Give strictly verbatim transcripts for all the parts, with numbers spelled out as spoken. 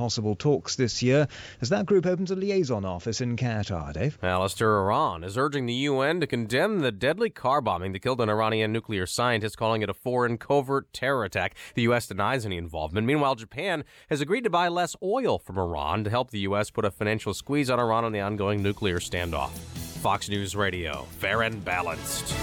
possible talks this year as that group opens a liaison office in Qatar. Dave? Alistair, Iran is urging the U N to condemn the deadly car bombing that killed an Iranian nuclear scientist, calling it a foreign covert terror attack. The U S denies any involvement. Meanwhile, Japan has agreed to buy less oil from Iran to help the U S put a financial squeeze on Iran on the ongoing nuclear standoff. Fox News Radio, fair and balanced.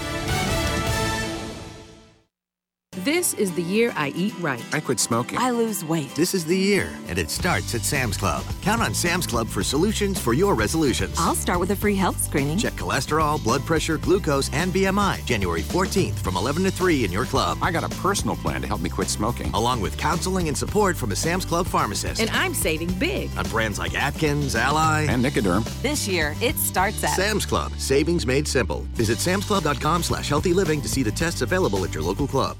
This is the year I eat right. I quit smoking. I lose weight. This is the year, and it starts at Sam's Club. Count on Sam's Club for solutions for your resolutions. I'll start with a free health screening. Check cholesterol, blood pressure, glucose, and B M I. January fourteenth from eleven to three in your club. I got a personal plan to help me quit smoking. Along with counseling and support from a Sam's Club pharmacist. And I'm saving big. On brands like Atkins, Ally, and Nicoderm. This year, it starts at Sam's Club. Savings made simple. Visit samsclub.com slash healthy living to see the tests available at your local club.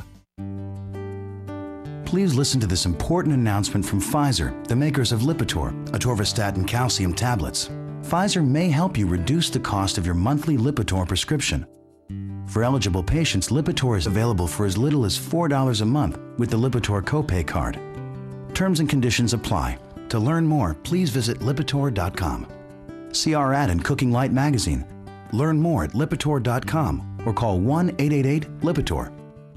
Please listen to this important announcement from Pfizer, the makers of Lipitor, atorvastatin calcium tablets. Pfizer may help you reduce the cost of your monthly Lipitor prescription. For eligible patients, Lipitor is available for as little as four dollars a month with the Lipitor copay card. Terms and conditions apply. To learn more, please visit Lipitor dot com. See our ad in Cooking Light magazine. Learn more at Lipitor dot com or call one eight eight eight Lipitor.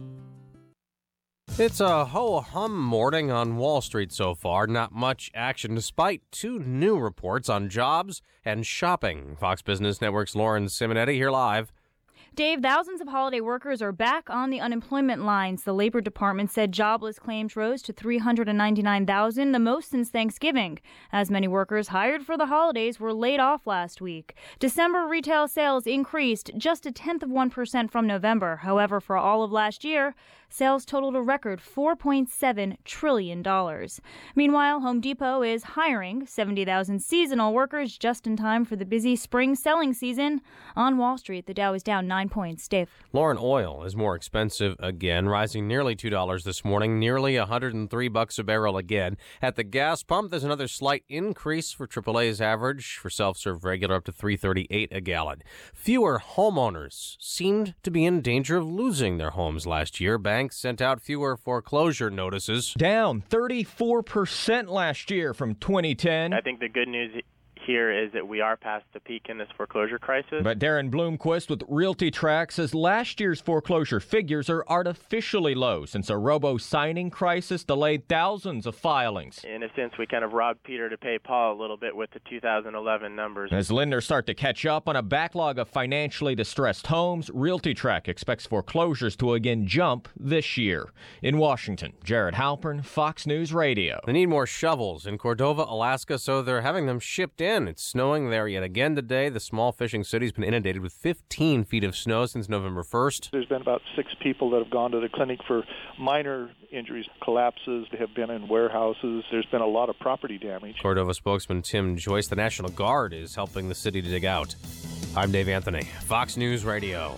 It's a ho-hum morning on Wall Street so far. Not much action despite two new reports on jobs and shopping. Fox Business Network's Lauren Simonetti here live. Dave, thousands of holiday workers are back on the unemployment lines. The Labor Department said jobless claims rose to three hundred ninety-nine thousand, the most since Thanksgiving, as many workers hired for the holidays were laid off last week. December retail sales increased just a tenth of one percent from November. However, for all of last year, sales totaled a record four point seven trillion dollars. Meanwhile, Home Depot is hiring seventy thousand seasonal workers just in time for the busy spring selling season. On Wall Street, the Dow is down nine points. Dave. Lauren, oil is more expensive again, rising nearly two dollars this morning, nearly one hundred three bucks a barrel again. At the gas pump, there's another slight increase for triple A's average, for self-serve regular up to three thirty-eight a gallon. Fewer homeowners seemed to be in danger of losing their homes last year. Banks sent out fewer foreclosure notices. Down thirty-four percent last year from twenty ten. I think the good news here is that we are past the peak in this foreclosure crisis. But Darren Bloomquist with Realty Track says last year's foreclosure figures are artificially low since a robo-signing crisis delayed thousands of filings. In a sense, we kind of robbed Peter to pay Paul a little bit with the two thousand eleven numbers. As lenders start to catch up on a backlog of financially distressed homes, Realty Track expects foreclosures to again jump this year. In Washington, Jared Halpern, Fox News Radio. They need more shovels in Cordova, Alaska, so they're having them shipped in. It's snowing there yet again today. The small fishing city's been inundated with fifteen feet of snow since November first. There's been about six people that have gone to the clinic for minor injuries, collapses. They have been in warehouses. There's been a lot of property damage. Cordova spokesman Tim Joyce, the National Guard is helping the city to dig out. I'm Dave Anthony, Fox News Radio.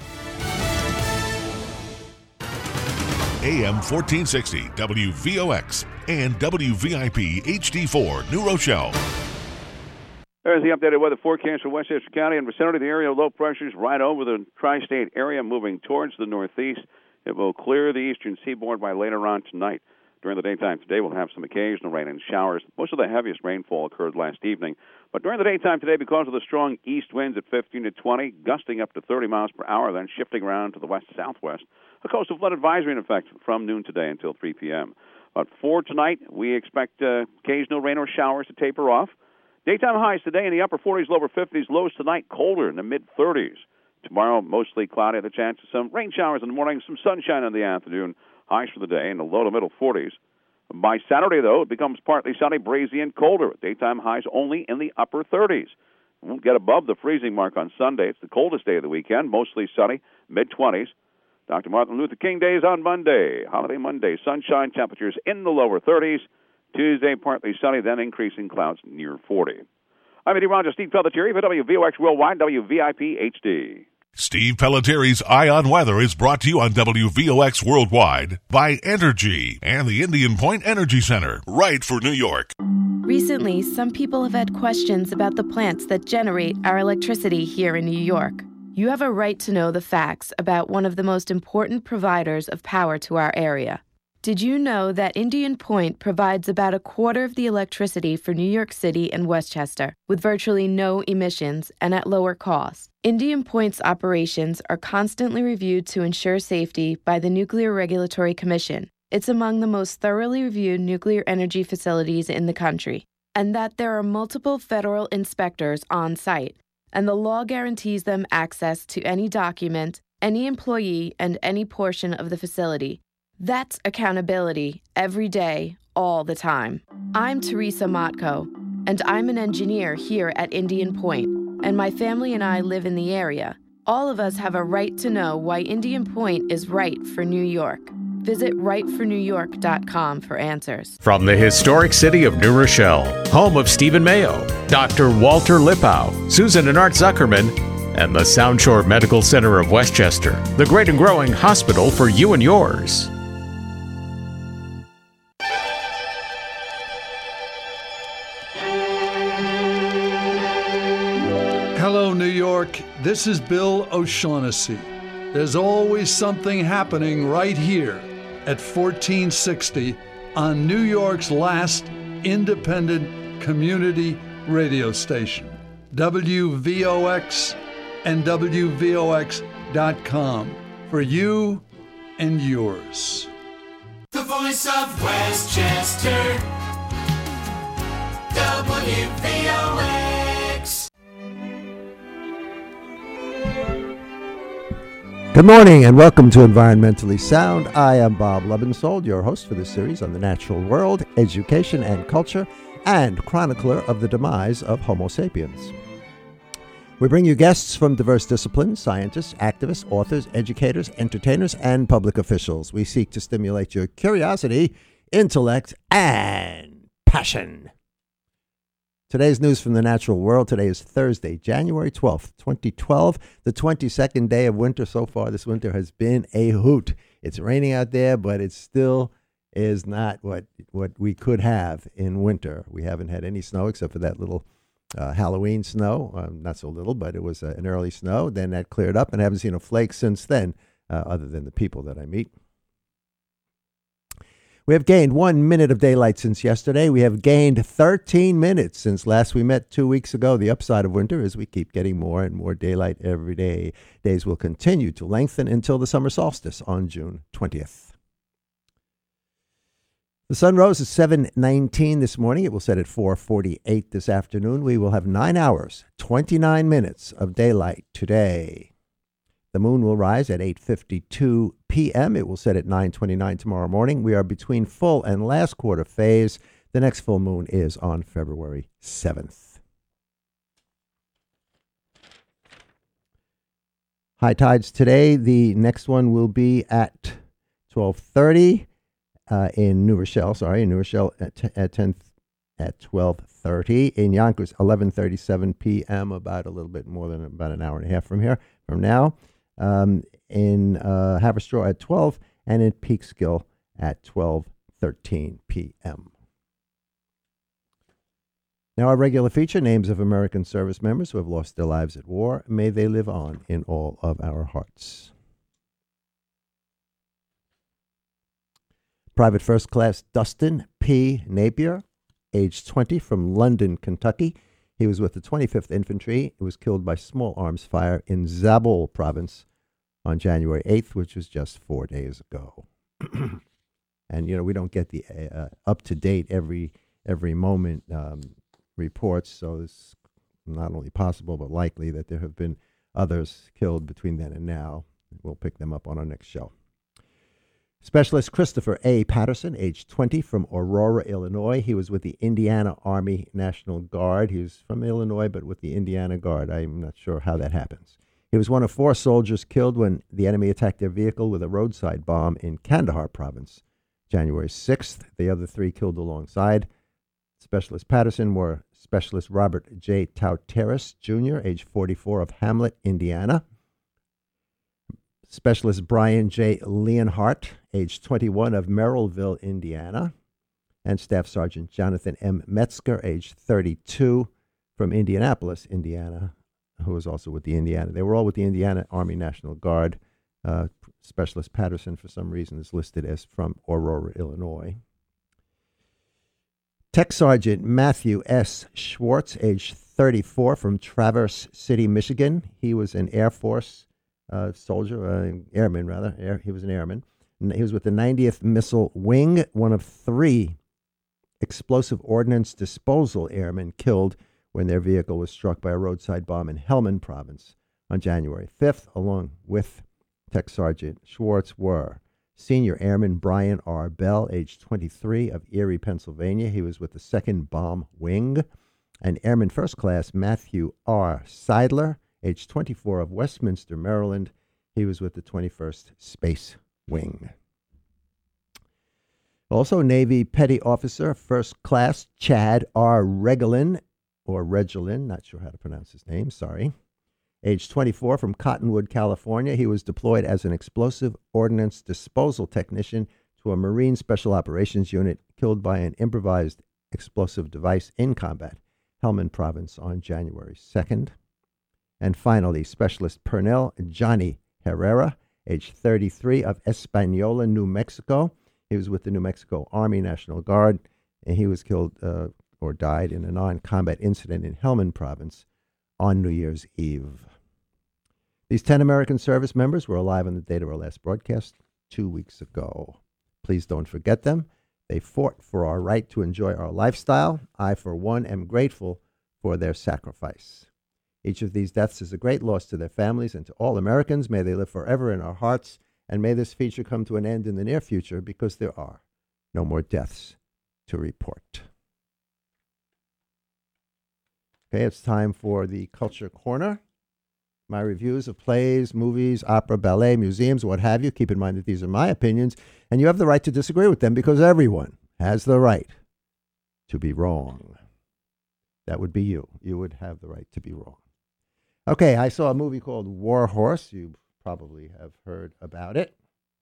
A M fourteen sixty, W V O X, and W V I P H D four, New Rochelle. There's the updated weather forecast for Westchester County and vicinity. The area of low pressures right over the tri-state area, moving towards the northeast. It will clear the eastern seaboard by later on tonight. During the daytime today, we'll have some occasional rain and showers. Most of the heaviest rainfall occurred last evening. But during the daytime today, because of the strong east winds at fifteen to twenty, gusting up to thirty miles per hour, then shifting around to the west-southwest, a coastal flood advisory in effect from noon today until three p.m. But for tonight, we expect uh, occasional rain or showers to taper off. Daytime highs today in the upper forties, lower fifties. Lows tonight colder in the mid-thirties. Tomorrow, mostly cloudy. The chance of some rain showers in the morning, some sunshine in the afternoon. Highs for the day in the low to middle forties. By Saturday, though, it becomes partly sunny, breezy, and colder. Daytime highs only in the upper thirties. Won't get above the freezing mark on Sunday. It's the coldest day of the weekend, mostly sunny, mid-twenties. Doctor Martin Luther King Day is on Monday. Holiday Monday. Sunshine, temperatures in the lower thirties. Tuesday, partly sunny, then increasing clouds near forty. I'm meteorologist Steve Pelletieri for W V O X Worldwide, W V I P H D. Steve Pelleteri's Eye on Weather is brought to you on W V O X Worldwide by Entergy and the Indian Point Energy Center, right for New York. Recently, some people have had questions about the plants that generate our electricity here in New York. You have a right to know the facts about one of the most important providers of power to our area. Did you know that Indian Point provides about a quarter of the electricity for New York City and Westchester, with virtually no emissions and at lower cost? Indian Point's operations are constantly reviewed to ensure safety by the Nuclear Regulatory Commission. It's among the most thoroughly reviewed nuclear energy facilities in the country, and that there are multiple federal inspectors on site, and the law guarantees them access to any document, any employee, and any portion of the facility. That's accountability every day, all the time. I'm Teresa Motko, and I'm an engineer here at Indian Point, and my family and I live in the area. All of us have a right to know why Indian Point is right for New York. Visit right for new york dot com for answers. From the historic city of New Rochelle, home of Stephen Mayo, Doctor Walter Lippow, Susan and Art Zuckerman, and the Sound Shore Medical Center of Westchester, the great and growing hospital for you and yours. Hello, New York. This is Bill O'Shaughnessy. There's always something happening right here at fourteen sixty on New York's last independent community radio station, W V O X and W V O X dot com, for you and yours. The voice of Westchester, W V O X. Good morning and welcome to Environmentally Sound. I am Bob Lebensold, your host for this series on the natural world, education and culture, and chronicler of the demise of Homo sapiens. We bring you guests from diverse disciplines, scientists, activists, authors, educators, entertainers, and public officials. We seek to stimulate your curiosity, intellect, and passion. Today's news from the natural world. Today is Thursday, January twelfth, twenty twelve, the twenty-second day of winter. So far, this winter has been a hoot. It's raining out there, but it still is not what what we could have in winter. We haven't had any snow except for that little uh, Halloween snow. Um, not so little, but it was uh, an early snow. Then that cleared up, and I haven't seen a flake since then, uh, other than the people that I meet. We have gained one minute of daylight since yesterday. We have gained thirteen minutes since last we met two weeks ago. The upside of winter is we keep getting more and more daylight every day. Days will continue to lengthen until the summer solstice on June twentieth. The sun rose at seven nineteen this morning. It will set at four forty-eight this afternoon. We will have nine hours, twenty-nine minutes of daylight today. The moon will rise at eight fifty-two p.m. It will set at nine twenty-nine tomorrow morning. We are between full and last quarter phase. The next full moon is on February seventh. High tides today. The next one will be at twelve thirty uh, in New Rochelle. Sorry, in New Rochelle at, t- at ten at twelve thirty. In Yonkers, eleven thirty-seven p.m. About a little bit more than about an hour and a half from here from now. Um, in uh, Haverstraw at twelve, and in Peekskill at twelve thirteen p.m. Now our regular feature, names of American service members who have lost their lives at war. May they live on in all of our hearts. Private First Class Dustin P. Napier, age twenty, from London, Kentucky. He was with the twenty-fifth Infantry. He was killed by small arms fire in Zabul province on January eighth, which was just four days ago. And, you know, we don't get the uh, up-to-date every every moment um, reports, so it's not only possible but likely that there have been others killed between then and now. We'll pick them up on our next show. Specialist Christopher A. Patterson, age twenty, from Aurora, Illinois. He was with the Indiana Army National Guard. He was from Illinois, but with the Indiana Guard. I'm not sure how that happens. He was one of four soldiers killed when the enemy attacked their vehicle with a roadside bomb in Kandahar province, January sixth. The other three killed alongside. Specialist Patterson were Specialist Robert J. Tauteris, Junior, age forty-four, of Hamlet, Indiana. Specialist Brian J. Leonhardt, age twenty-one, of Merrillville, Indiana. And Staff Sergeant Jonathan M. Metzger, age thirty-two, from Indianapolis, Indiana, who was also with the Indiana. They were all with the Indiana Army National Guard. Uh, Specialist Patterson, for some reason, is listed as from Aurora, Illinois. Tech Sergeant Matthew S. Schwartz, age thirty-four, from Traverse City, Michigan. He was an Air Force uh, soldier, uh, airman rather. Air, he was an airman. He was with the ninetieth Missile Wing, one of three explosive ordnance disposal airmen killed when their vehicle was struck by a roadside bomb in Helmand Province on January fifth, along with Tech Sergeant Schwartz were Senior Airman Brian R. Bell, age twenty-three, of Erie, Pennsylvania. He was with the second Bomb Wing. And Airman First Class Matthew R. Seidler, age twenty-four, of Westminster, Maryland. He was with the twenty-first Space Wing. Also, Navy Petty Officer First Class Chad R. Regulin, or Regulin, not sure how to pronounce his name, sorry. Age twenty-four, from Cottonwood, California. He was deployed as an explosive ordnance disposal technician to a Marine Special Operations unit, killed by an improvised explosive device in combat, Helmand Province, on January second. And finally, Specialist Pernell Johnny Herrera, age thirty-three, of Espanola, New Mexico. He was with the New Mexico Army National Guard, and he was killed uh, or died in a non-combat incident in Helmand Province on New Year's Eve. These ten American service members were alive on the date of our last broadcast two weeks ago. Please don't forget them. They fought for our right to enjoy our lifestyle. I, for one, am grateful for their sacrifice. Each of these deaths is a great loss to their families and to all Americans. May they live forever in our hearts, and may this feature come to an end in the near future, because there are no more deaths to report. Okay, it's time for the Culture Corner. My reviews of plays, movies, opera, ballet, museums, what have you. Keep in mind that these are my opinions, and you have the right to disagree with them, because everyone has the right to be wrong. That would be you. You would have the right to be wrong. Okay, I saw a movie called War Horse. You probably have heard about it.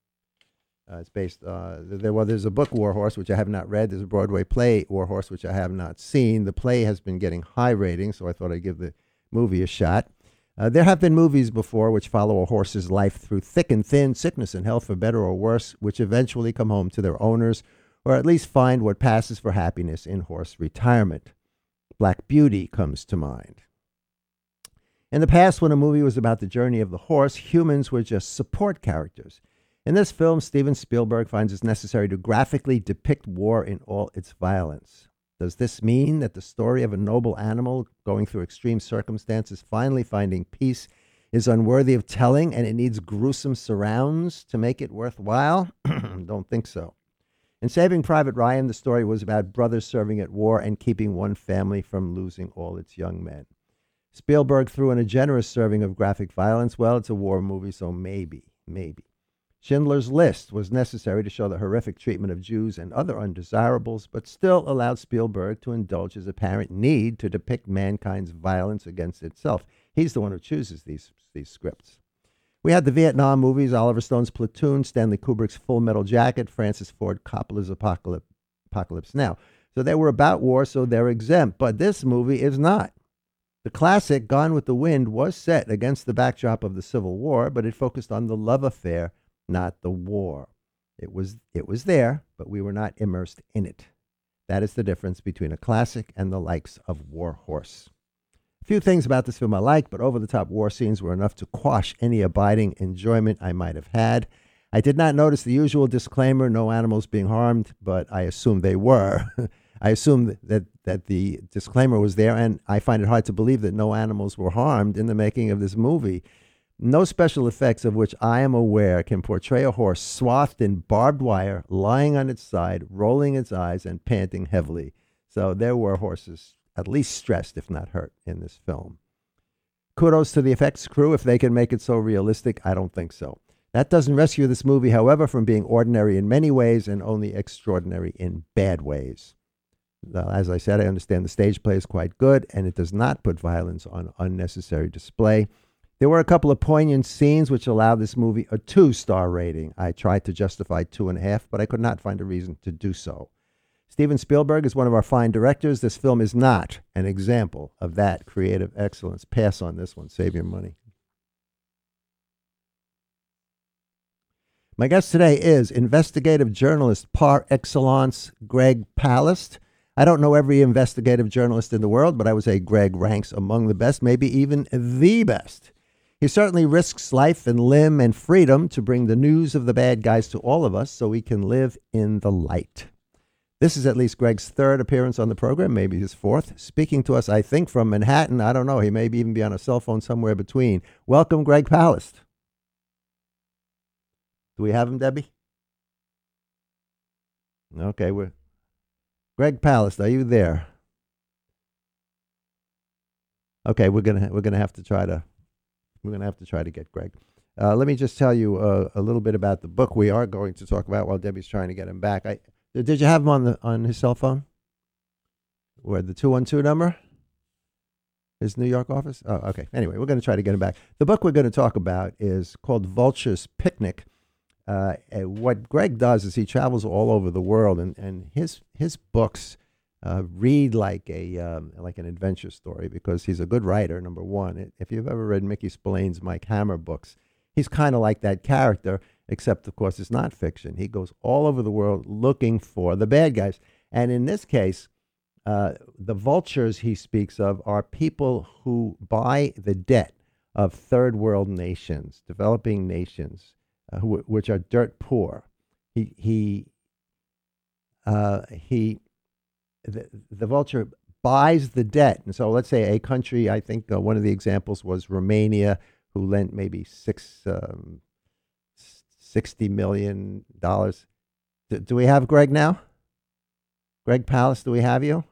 Uh, it's based, uh, there, well, there's a book, War Horse, which I have not read. There's a Broadway play, War Horse, which I have not seen. The play has been getting high ratings, so I thought I'd give the movie a shot. Uh, there have been movies before which follow a horse's life through thick and thin, sickness and health, for better or worse, which eventually come home to their owners, or at least find what passes for happiness in horse retirement. Black Beauty comes to mind. In the past, when a movie was about the journey of the horse, humans were just support characters. In this film, Steven Spielberg finds it necessary to graphically depict war in all its violence. Does this mean that the story of a noble animal going through extreme circumstances, finally finding peace, is unworthy of telling, and it needs gruesome surrounds to make it worthwhile? Don't think so. In Saving Private Ryan, the story was about brothers serving at war and keeping one family from losing all its young men. Spielberg threw in a generous serving of graphic violence. Well, it's a war movie, so maybe, maybe. Schindler's List was necessary to show the horrific treatment of Jews and other undesirables, but still allowed Spielberg to indulge his apparent need to depict mankind's violence against itself. He's the one who chooses these, these scripts. We had the Vietnam movies, Oliver Stone's Platoon, Stanley Kubrick's Full Metal Jacket, Francis Ford Coppola's Apocalypse, Apocalypse Now. So they were about war, so they're exempt, but this movie is not. The classic Gone with the Wind was set against the backdrop of the Civil War, but it focused on the love affair, not the war. It was it was there, but we were not immersed in it. That is the difference between a classic and the likes of War Horse. A few things about this film I like, but over-the-top war scenes were enough to quash any abiding enjoyment I might have had. I did not notice the usual disclaimer, no animals being harmed, but I assumed they were. I assumed that, that the disclaimer was there, and I find it hard to believe that no animals were harmed in the making of this movie. No special effects of which I am aware can portray a horse swathed in barbed wire, lying on its side, rolling its eyes, and panting heavily. So there were horses at least stressed, if not hurt, in this film. Kudos to the effects crew. If they can make it so realistic, I don't think so. That doesn't rescue this movie, however, from being ordinary in many ways and only extraordinary in bad ways. As I said, I understand the stage play is quite good, and it does not put violence on unnecessary display. There were a couple of poignant scenes which allowed this movie a two-star rating. I tried to justify two and a half, but I could not find a reason to do so. Steven Spielberg is one of our fine directors. This film is not an example of that creative excellence. Pass on this one. Save your money. My guest today is investigative journalist par excellence, Greg Palast. I don't know every investigative journalist in the world, but I would say Greg ranks among the best, maybe even the best. He certainly risks life and limb and freedom to bring the news of the bad guys to all of us so we can live in the light. This is at least Greg's third appearance on the program, maybe his fourth. Speaking to us, I think, from Manhattan. I don't know. He may even be on a cell phone somewhere between. Welcome, Greg Palast. Do we have him, Debbie? Okay, we're Greg Palast. Are you there? Okay, we're gonna we're gonna have to try to we're gonna have to try to get Greg. Uh, let me just tell you uh, a little bit about the book we are going to talk about while Debbie's trying to get him back. I did you have him on the on his cell phone? Where the two one two number? His New York office? Oh, okay. Anyway, we're going to try to get him back. The book we're going to talk about is called Vulture's Picnic. Uh, what Greg does is he travels all over the world, and, and his his books uh, read like a um, like an adventure story because he's a good writer. Number one, if you've ever read Mickey Spillane's Mike Hammer books, he's kind of like that character, except of course it's not fiction. He goes all over the world looking for the bad guys, and in this case, uh, the vultures he speaks of are people who buy the debt of third world nations, developing nations. Uh, who, which are dirt poor. He he uh, he the, the vulture buys the debt, and so let's say a country. I think uh, one of the examples was Romania, who lent maybe six um, sixty million dollars. Do, do we have Greg now? Greg Palast, do we have you?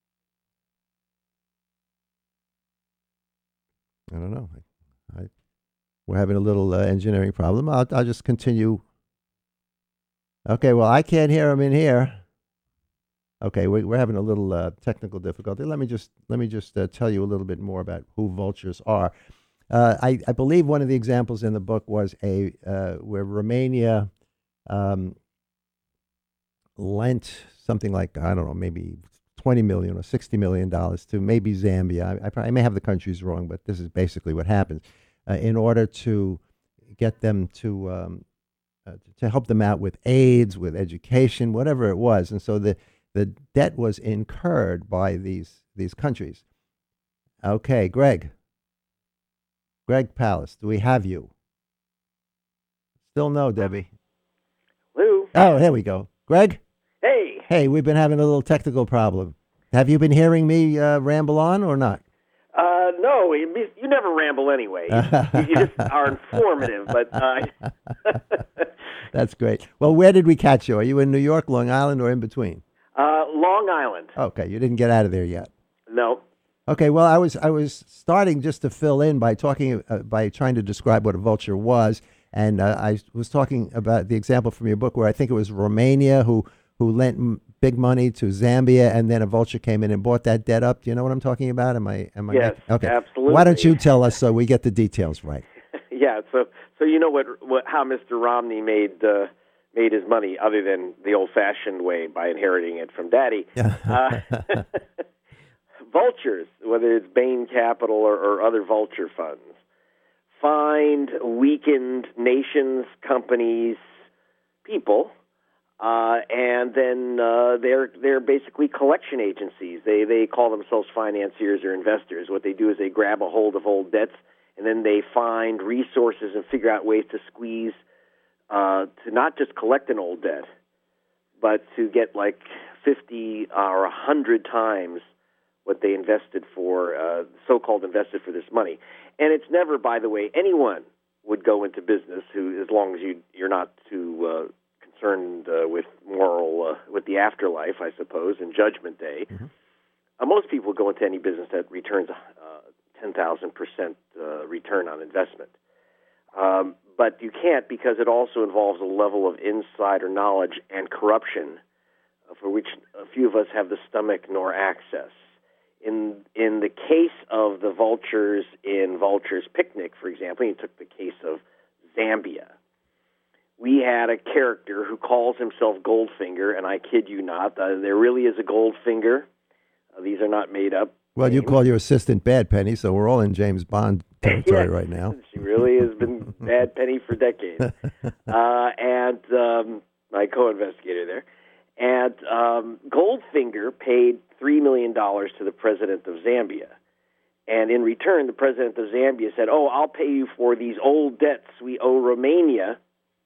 I don't know. I, I We're having a little uh, engineering problem. I'll, I'll just continue. Okay, well, I can't hear him in here. Okay, we, we're having a little uh, technical difficulty. Let me just let me just uh, tell you a little bit more about who vultures are. Uh, I, I believe one of the examples in the book was a uh, where Romania um, lent something like, I don't know, maybe twenty million dollars or sixty million dollars to maybe Zambia. I, I, probably, I may have the countries wrong, but this is basically what happens. Uh, in order to get them to um, uh, to help them out with AIDS, with education, whatever it was, and so the the debt was incurred by these these countries. Okay, Greg, Greg Palast, do we have you? Still no, Debbie. Hello. Oh, there we go, Greg. Hey. Hey, we've been having a little technical problem. Have you been hearing me uh, ramble on or not? Uh, no, you, you never ramble anyway. You, you just are informative, but... Uh, That's great. Well, where did we catch you? Are you in New York, Long Island, or in between? Uh, Long Island. Okay, you didn't get out of there yet. No. Okay, well, I was I was starting just to fill in by talking uh, by trying to describe what a vulture was, and uh, I was talking about the example from your book where I think it was Romania who who lent m- big money to Zambia, and then a vulture came in and bought that debt up. Do you know what I'm talking about? Am I? Am I? Yes, okay. absolutely. Why don't you tell us so we get the details right? Yeah. So, so you know what? What how Mister Romney made uh, made his money, other than the old-fashioned way by inheriting it from Daddy. uh, vultures, whether it's Bain Capital or, or other vulture funds, find weakened nations, companies, people. Uh, and then uh, they're they're basically collection agencies. They they call themselves financiers or investors. What they do is they grab a hold of old debts, and then they find resources and figure out ways to squeeze uh, to not just collect an old debt, but to get like fifty or a hundred times what they invested for, uh, so-called invested for this money. And it's never, by the way, anyone would go into business who, as long as you you're not too uh, concerned uh, with moral, uh, with the afterlife, I suppose, and Judgment Day. Mm-hmm. Uh, most people go into any business that returns uh, ten thousand percent uh, return on investment. Um, but you can't, because it also involves a level of insider knowledge and corruption uh, for which a few of us have the stomach nor access. In in the case of the vultures in Vulture's Picnic, for example, you took the case of Zambia. We had a character who calls himself Goldfinger, and I kid you not, uh, there really is a Goldfinger. Uh, these are not made up. Well, names. You call your assistant Bad Penny, so we're all in James Bond territory Yeah, right now. She really has been bad penny for decades. Uh, and um, my co-investigator there. And um, Goldfinger paid three million dollars to the president of Zambia. And in return, the president of Zambia said, oh, I'll pay you for these old debts we owe Romania.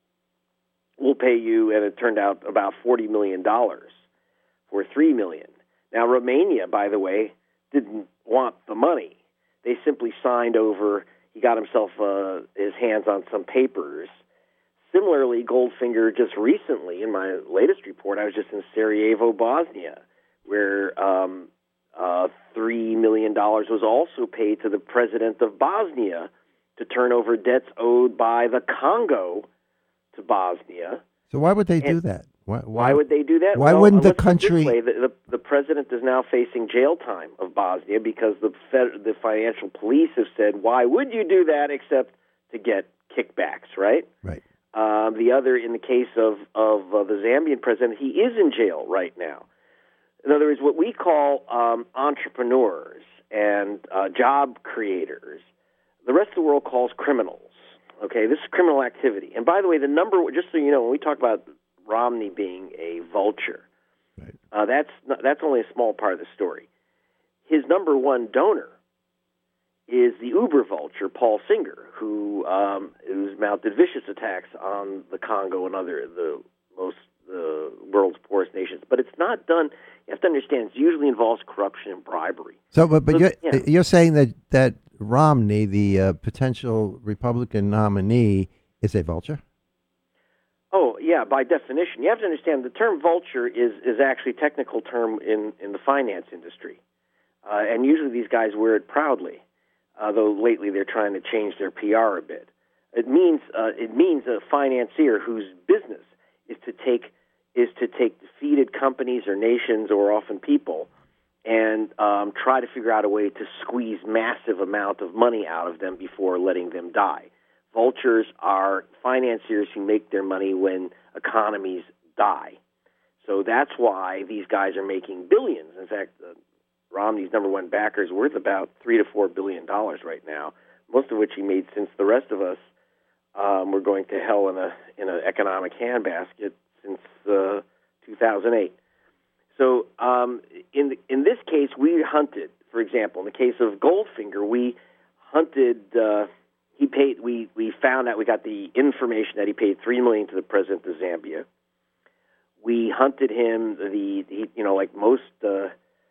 We'll pay you, and it turned out about forty million dollars for three million dollars. Now, Romania, by the way, didn't want the money. They simply signed over, he got himself uh, his hands on some papers. Similarly, Goldfinger just recently, in my latest report, I was just in Sarajevo, Bosnia, where um, uh, three million dollars was also paid to the president of Bosnia to turn over debts owed by the Congo to Bosnia. So why would they do And that? Why, Why would they do that? Why Well, wouldn't the let's put it this country? way, the, the, the president is now facing jail time of Bosnia because the fed, the financial police have said, why would you do that except to get kickbacks, right? Right. Um, the other, in the case of, of uh, the Zambian president, he is in jail right now. In other words, what we call um, entrepreneurs and uh, job creators, the rest of the world calls criminals. Okay, this is criminal activity. And by the way, the number, just so you know, when we talk about Romney being a vulture, right. uh, that's not, that's only a small part of the story. His number one donor is the uber vulture, Paul Singer, who um, who's mounted vicious attacks on the Congo and other the most the world's poorest nations. But it's not done. You have to understand, it usually involves corruption and bribery. So, but, but So, you're, yeah. you're saying that that Romney, the uh, potential Republican nominee, is a vulture? Oh, yeah, by definition. You have to understand the term vulture is, is actually a technical term in, in the finance industry. Uh, and usually these guys wear it proudly, uh, though lately they're trying to change their P R a bit. It means uh, it means a financier whose business is to take is to take defeated companies or nations or often people and um, try to figure out a way to squeeze massive amount of money out of them before letting them die. Vultures are financiers who make their money when economies die. So that's why these guys are making billions. In fact, uh, Romney's number one backer is worth about three to four billion dollars right now, most of which he made since the rest of us um, were going to hell in a in an economic handbasket since uh, two thousand eight. So um, in the, in this case, we hunted. For example, in the case of Goldfinger, we hunted. Uh, He paid. We, we found out. We got the information that he paid three million to the president of Zambia. We hunted him. The he, you know, like most, uh,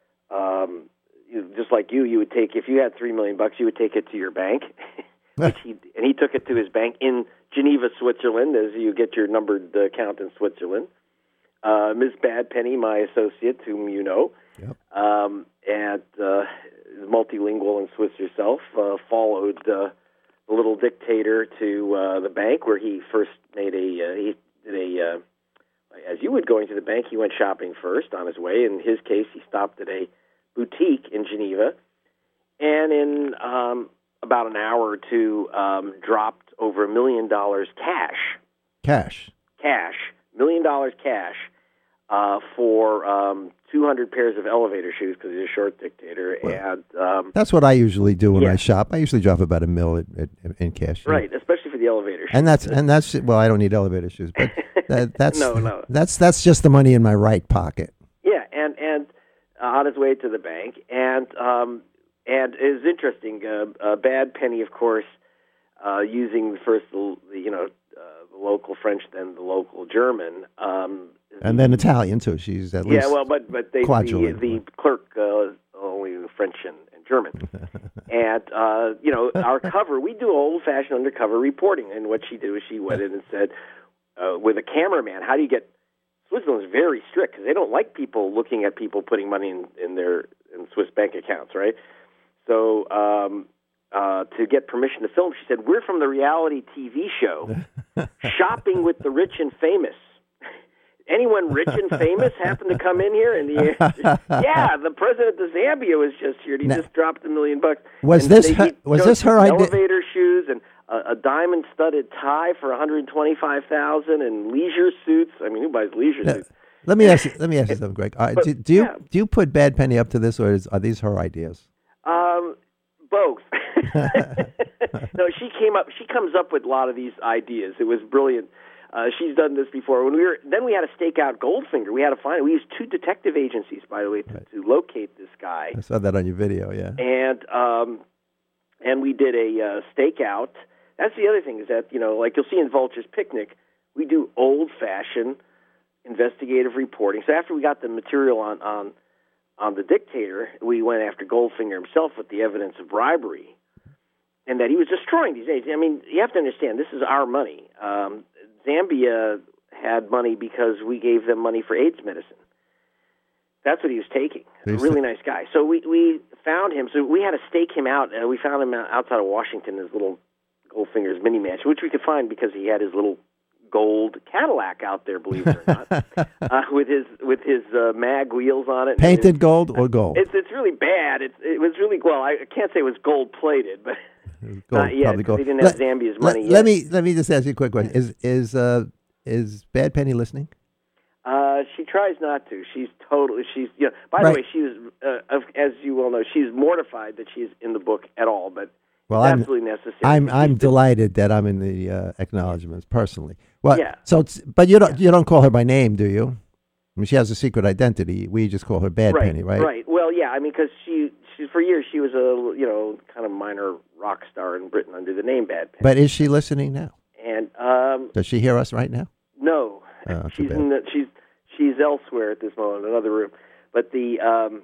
um, just like you, you would take if you had three million bucks, you would take it to your bank, which he and he took it to his bank in Geneva, Switzerland, as you get your numbered account in Switzerland. Uh, Miz Badpenny, my associate, whom you know, yep. um, and uh, multilingual and Swiss herself, uh, followed. Uh, The little dictator to uh, the bank, where he first made a uh, he did a uh, as you would going to the bank, he went shopping first on his way. In his case, he stopped at a boutique in Geneva, and in um, about an hour or two, um, dropped over a million dollars cash, Cash. cash, million dollars cash uh, for um, two hundred pairs of elevator shoes because he's a short dictator, and um, That's what I usually do when yeah. I shop. I usually drop about a mill at, at, in cash. right, especially for the elevator shoes. And that's and that's well, I don't need elevator shoes, but that, that's No, no. that's that's just the money in my right pocket. Yeah, and and uh, on his way to the bank, and um, and it was interesting. Uh, uh, Badpenny, of course, uh, using first the, the you know uh, the local French, then the local German, um, And then Italian too. She's at least yeah. Well, but but they, the quadrilingual. the clerk uh, only French and, and German, and uh, you know our cover. We do old fashioned undercover reporting, and what she did was she went in and said, uh, with a cameraman, how do you get? Switzerland is very strict because they don't like people looking at people putting money in, in their in Swiss bank accounts, right? So um, uh, to get permission to film, she said, "We're from the reality T V show, Shopping with the Rich and Famous. Anyone rich and famous happen to come in here?" And the answer, yeah, the president of Zambia was just here. And he Now, just dropped a million bucks. was And this they- her- he was chose this her idea- Elevator shoes and a, a diamond-studded tie for one hundred twenty-five thousand dollars and leisure suits. I mean, who buys leisure Now, suits? let me ask you, let me ask you something, Greg. Uh, But, do, do you yeah. do you put Badpenny up to this, or is, are these her ideas? Um, both. No, she came up. She comes up with a lot of these ideas. It was brilliant. Uh, she's done this before. When we were then we had to stake out Goldfinger. We had to find it. We used two detective agencies, by the way, to, right. to locate this guy. I saw that on your video, yeah. And um, and we did a uh, stakeout. That's the other thing is that you know, like you'll see in Vulture's Picnic, we do old-fashioned investigative reporting. So after we got the material on on on the dictator, we went after Goldfinger himself with the evidence of bribery, and that he was destroying these agents. I mean, you have to understand, this is our money. Um, Zambia had money because we gave them money for AIDS medicine. That's what he was taking. A really nice guy. So we, we found him. So we had to stake him out. Uh, we found him outside of Washington, his little Goldfinger's mini mansion, which we could find because he had his little gold Cadillac out there, believe it or not, uh, with his with his uh, mag wheels on it. Painted his, gold or gold? It's it's really bad. It's it was really well. I can't say it was gold plated, but gold, not yet. Probably gold. They didn't have let, Zambia's money let, yet. Let me let me just ask you a quick question. Is is uh is Bad Penny listening? Uh, she tries not to. She's totally. She's you know. By right. the way, she was uh, as you well know. She's mortified that she's in the book at all, but. Well, it's I'm, absolutely necessary. I'm I'm delighted that I'm in the uh, acknowledgments personally. Well, yeah. So, it's, but you don't you don't call her by name, do you? I mean, she has a secret identity. We just call her Bad right, Penny, right? Right. Well, yeah. I mean, because she she for years she was a you know kind of minor rock star in Britain under the name Bad Penny. But is she listening now? And um, does she hear us right now? No, oh, she's in the, she's she's elsewhere at this moment, in another room. But the um,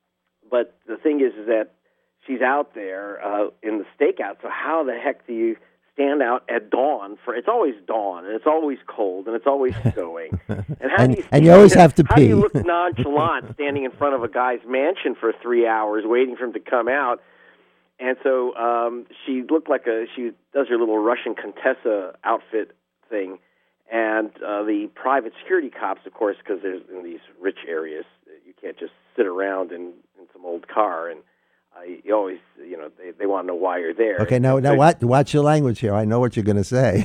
but the thing is, is that. She's out there uh, in the stakeout, so how the heck do you stand out at dawn? For it's always dawn, and it's always cold, and it's always snowing. And how and, do you and you always have to how pee. How do you look nonchalant standing in front of a guy's mansion for three hours waiting for him to come out? And so um, she looked like a, she does her little Russian Contessa outfit thing, and uh, the private security cops, of course, because there's in these rich areas, you can't just sit around in, in some old car and Uh, you always, you know, they, they want to know why you're there. Okay, now, now watch, watch your language here. I know what you're going to say.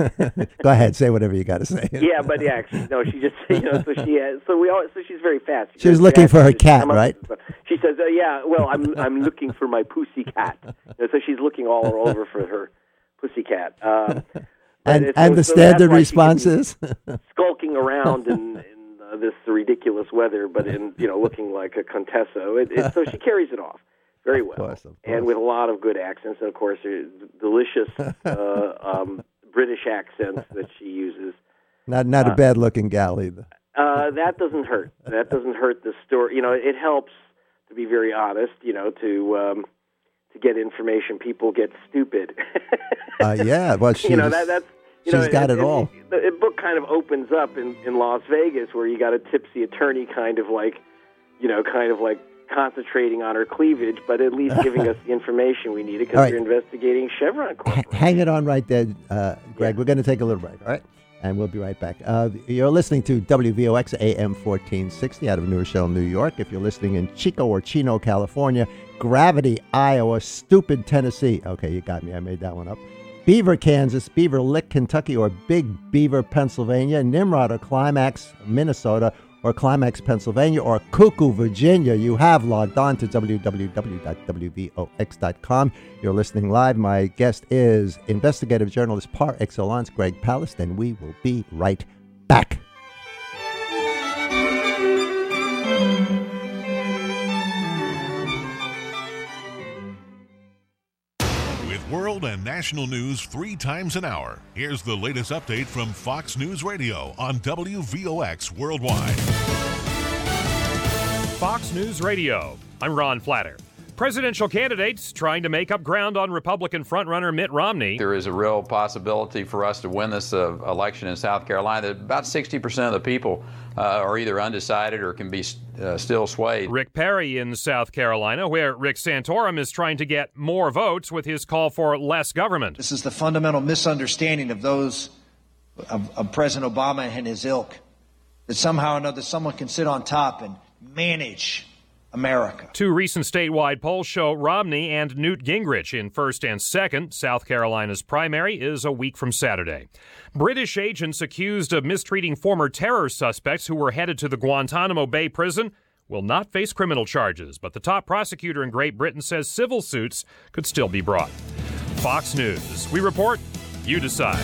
Go ahead, say whatever you got to say. Yeah, but yeah, actually, no, she just, you know, so she has, so we always, so she's very fast. She, she was looking for her cat, right? She says, uh, yeah, well, I'm I'm looking for my pussy cat. You know, so she's looking all over for her pussy cat. Um, and and and so, the so standard response is? Skulking around in, in uh, this ridiculous weather, but in, you know, looking like a Contessa. It, it, so she carries it off. Very well, of course, of course. And with a lot of good accents, and of course, delicious uh, um, British accents that she uses. Not not uh, a bad looking gal either. Uh, that doesn't hurt. That doesn't hurt the story. You know, it helps to be very honest. You know, to um, to get information. People get stupid. uh, yeah, well, she's, you know that that's. You she's know, got it, it all. The, the book kind of opens up in, in Las Vegas, where you got a tipsy attorney, kind of like, you know, kind of like. concentrating on her cleavage, but at least giving us the information we needed because right. you're investigating Chevron Corporation. Hang it on right there, uh, Greg. Yeah. We're going to take a little break, all right? And we'll be right back. Uh, you're listening to W V O X A M fourteen sixty out of New Rochelle, New York. If you're listening in Chico or Chino, California, Gravity, Iowa, Stupid, Tennessee. Okay, you got me. I made that one up. Beaver, Kansas, Beaver Lick, Kentucky, or Big Beaver, Pennsylvania, Nimrod or Climax, Minnesota, or Climax, Pennsylvania, or Cuckoo, Virginia, you have logged on to w w w dot w v o x dot com. You're listening live. My guest is investigative journalist par excellence, Greg Palast, and we will be right back. World and national news three times an hour. Here's the latest update from Fox News Radio on W V O X Worldwide. Fox News Radio. I'm Ron Flatter. Presidential candidates trying to make up ground on Republican frontrunner Mitt Romney. There is a real possibility for us to win this uh, election in South Carolina. About sixty percent of the people uh, are either undecided or can be uh, still swayed. Rick Perry in South Carolina, where Rick Santorum is trying to get more votes with his call for less government. This is the fundamental misunderstanding of those of, of President Obama and his ilk, that somehow or another someone can sit on top and manage America. Two recent statewide polls show Romney and Newt Gingrich in first and second. South Carolina's primary is a week from Saturday. British agents accused of mistreating former terror suspects who were headed to the Guantanamo Bay prison will not face criminal charges, but the top prosecutor in Great Britain says civil suits could still be brought. Fox News. We report, you decide.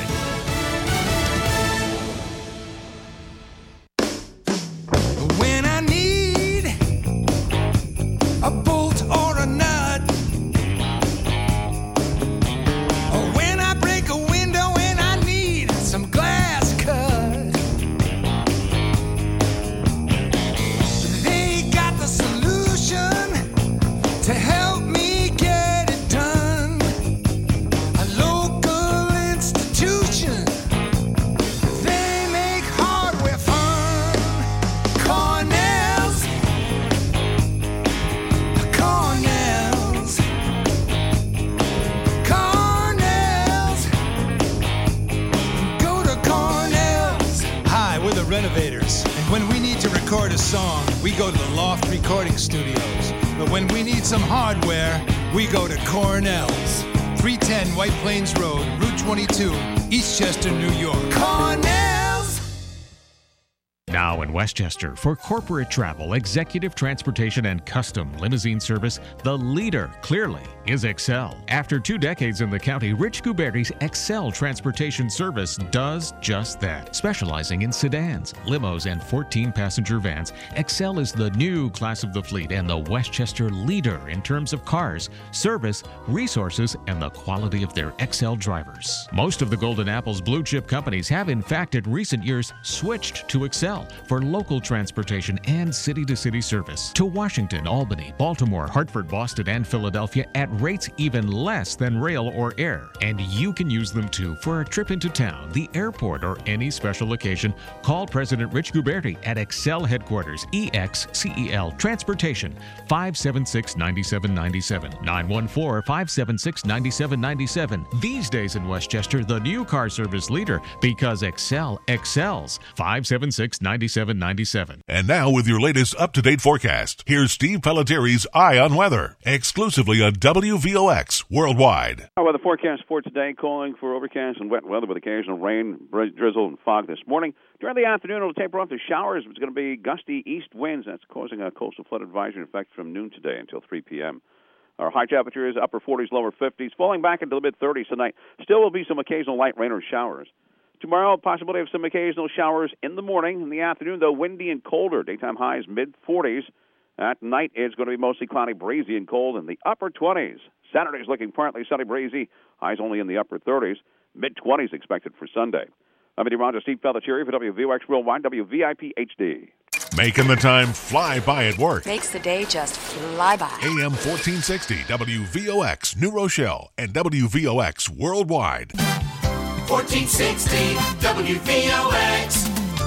When I need a bolt or a nut, or when I break a window and I need some glass cut, they got the solution to help me get it done. A local institution, they make hardware fun. Cornell's, Cornell's, Cornell's, go to Cornell's. Hi, we're the Renovators, and when we need to record a song, we go to the Loft Recording Studios. But when we need some hardware, we go to Cornell's. three ten White Plains Road, Route twenty-two, Eastchester, New York. Cornell's. Now in Westchester, for corporate travel, executive transportation, and custom limousine service, the leader, clearly, is Excel. After two decades in the county, Rich Guberti's Excel Transportation Service does just that. Specializing in sedans, limos, and fourteen-passenger vans, Excel is the new class of the fleet and the Westchester leader in terms of cars, service, resources, and the quality of their Excel drivers. Most of the Golden Apple's blue-chip companies have, in fact, in recent years, switched to Excel for local transportation and city-to-city service to Washington, Albany, Baltimore, Hartford, Boston, and Philadelphia at rates even less than rail or air. And you can use them too for a trip into town, the airport, or any special occasion. Call President Rich Guberti at Excel Headquarters, E X C E L Transportation, five seven six, nine seven nine seven, nine one four, five seven six, nine seven nine seven. These days in Westchester, the new car service leader, because Excel excels. five seven six, nine seven nine seven. And now with your latest up-to-date forecast, here's Steve Pelletieri's Eye on Weather, exclusively on W V O X Worldwide. Our weather forecast for today, calling for overcast and wet weather with occasional rain, drizzle, and fog this morning. During the afternoon, it'll taper off to showers. It's going to be gusty east winds. That's causing a coastal flood advisory in effect from noon today until three p.m. Our high temperatures, upper forties, lower fifties, falling back into the mid-thirties tonight. Still will be some occasional light rain or showers. Tomorrow, possibility of some occasional showers in the morning. In the afternoon, though, windy and colder. Daytime highs mid-forties. At night, it's going to be mostly cloudy, breezy, and cold in the upper twenties. Saturday's looking partly sunny, breezy. Highs only in the upper thirties. mid-twenties expected for Sunday. I'm meteorologist Steve Pelletieri for W V O X Worldwide, W V I P H D. Making the time fly by at work. Makes the day just fly by. A M fourteen sixty, W V O X New Rochelle, and W V O X Worldwide. fourteen sixty W V O X.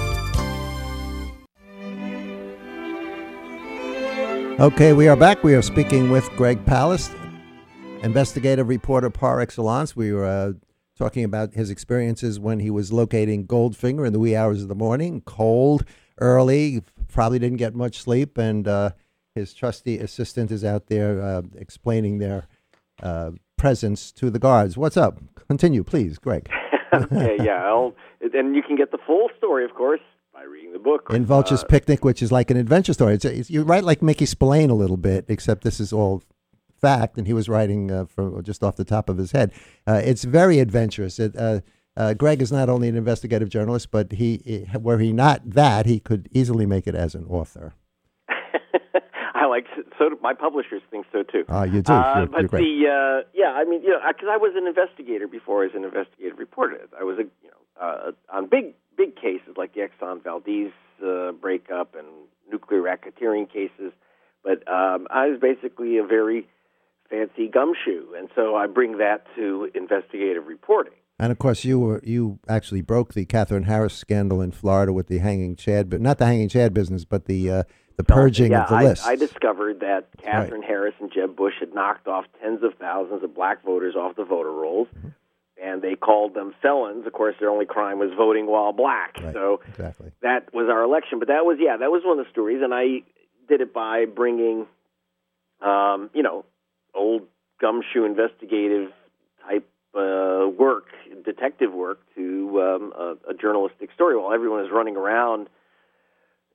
Okay, we are back. We are speaking with Greg Palast, investigative reporter par excellence. We were uh, talking about his experiences when he was locating Goldfinger in the wee hours of the morning, cold, early, probably didn't get much sleep, and uh, his trusty assistant is out there uh, explaining their uh, presence to the guards. What's up? Continue, please, Greg. Okay, yeah, I'll, and you can get the full story, of course, by reading the book. In Vulture's uh, Picnic, which is like an adventure story. It's, it's, you write like Mickey Spillane a little bit, except this is all fact, and he was writing uh, from just off the top of his head. Uh, it's very adventurous. It, uh, uh, Greg is not only an investigative journalist, but he, were he not that, he could easily make it as an author. I like so. My publishers think so too. Ah, uh, you do. Uh, you're, but you're great. the uh, yeah, I mean, you know, because I was an investigator before I was an investigative reporter. I was a you know uh, on big big cases like the Exxon Valdez uh, breakup and nuclear racketeering cases. But um, I was basically a very fancy gumshoe, and so I bring that to investigative reporting. And of course, you were you actually broke the Catherine Harris scandal in Florida with the hanging Chad, but not the hanging Chad business, but the uh, the purging yeah, of the I, list. I discovered that Catherine right. Harris and Jeb Bush had knocked off tens of thousands of black voters off the voter rolls, mm-hmm. and they called them felons. Of course, their only crime was voting while black. Right. So exactly. that was our election. But that was yeah, that was one of the stories, and I did it by bringing, um, you know, old gumshoe investigative type uh, work, detective work, to um, a, a journalistic story while everyone is running around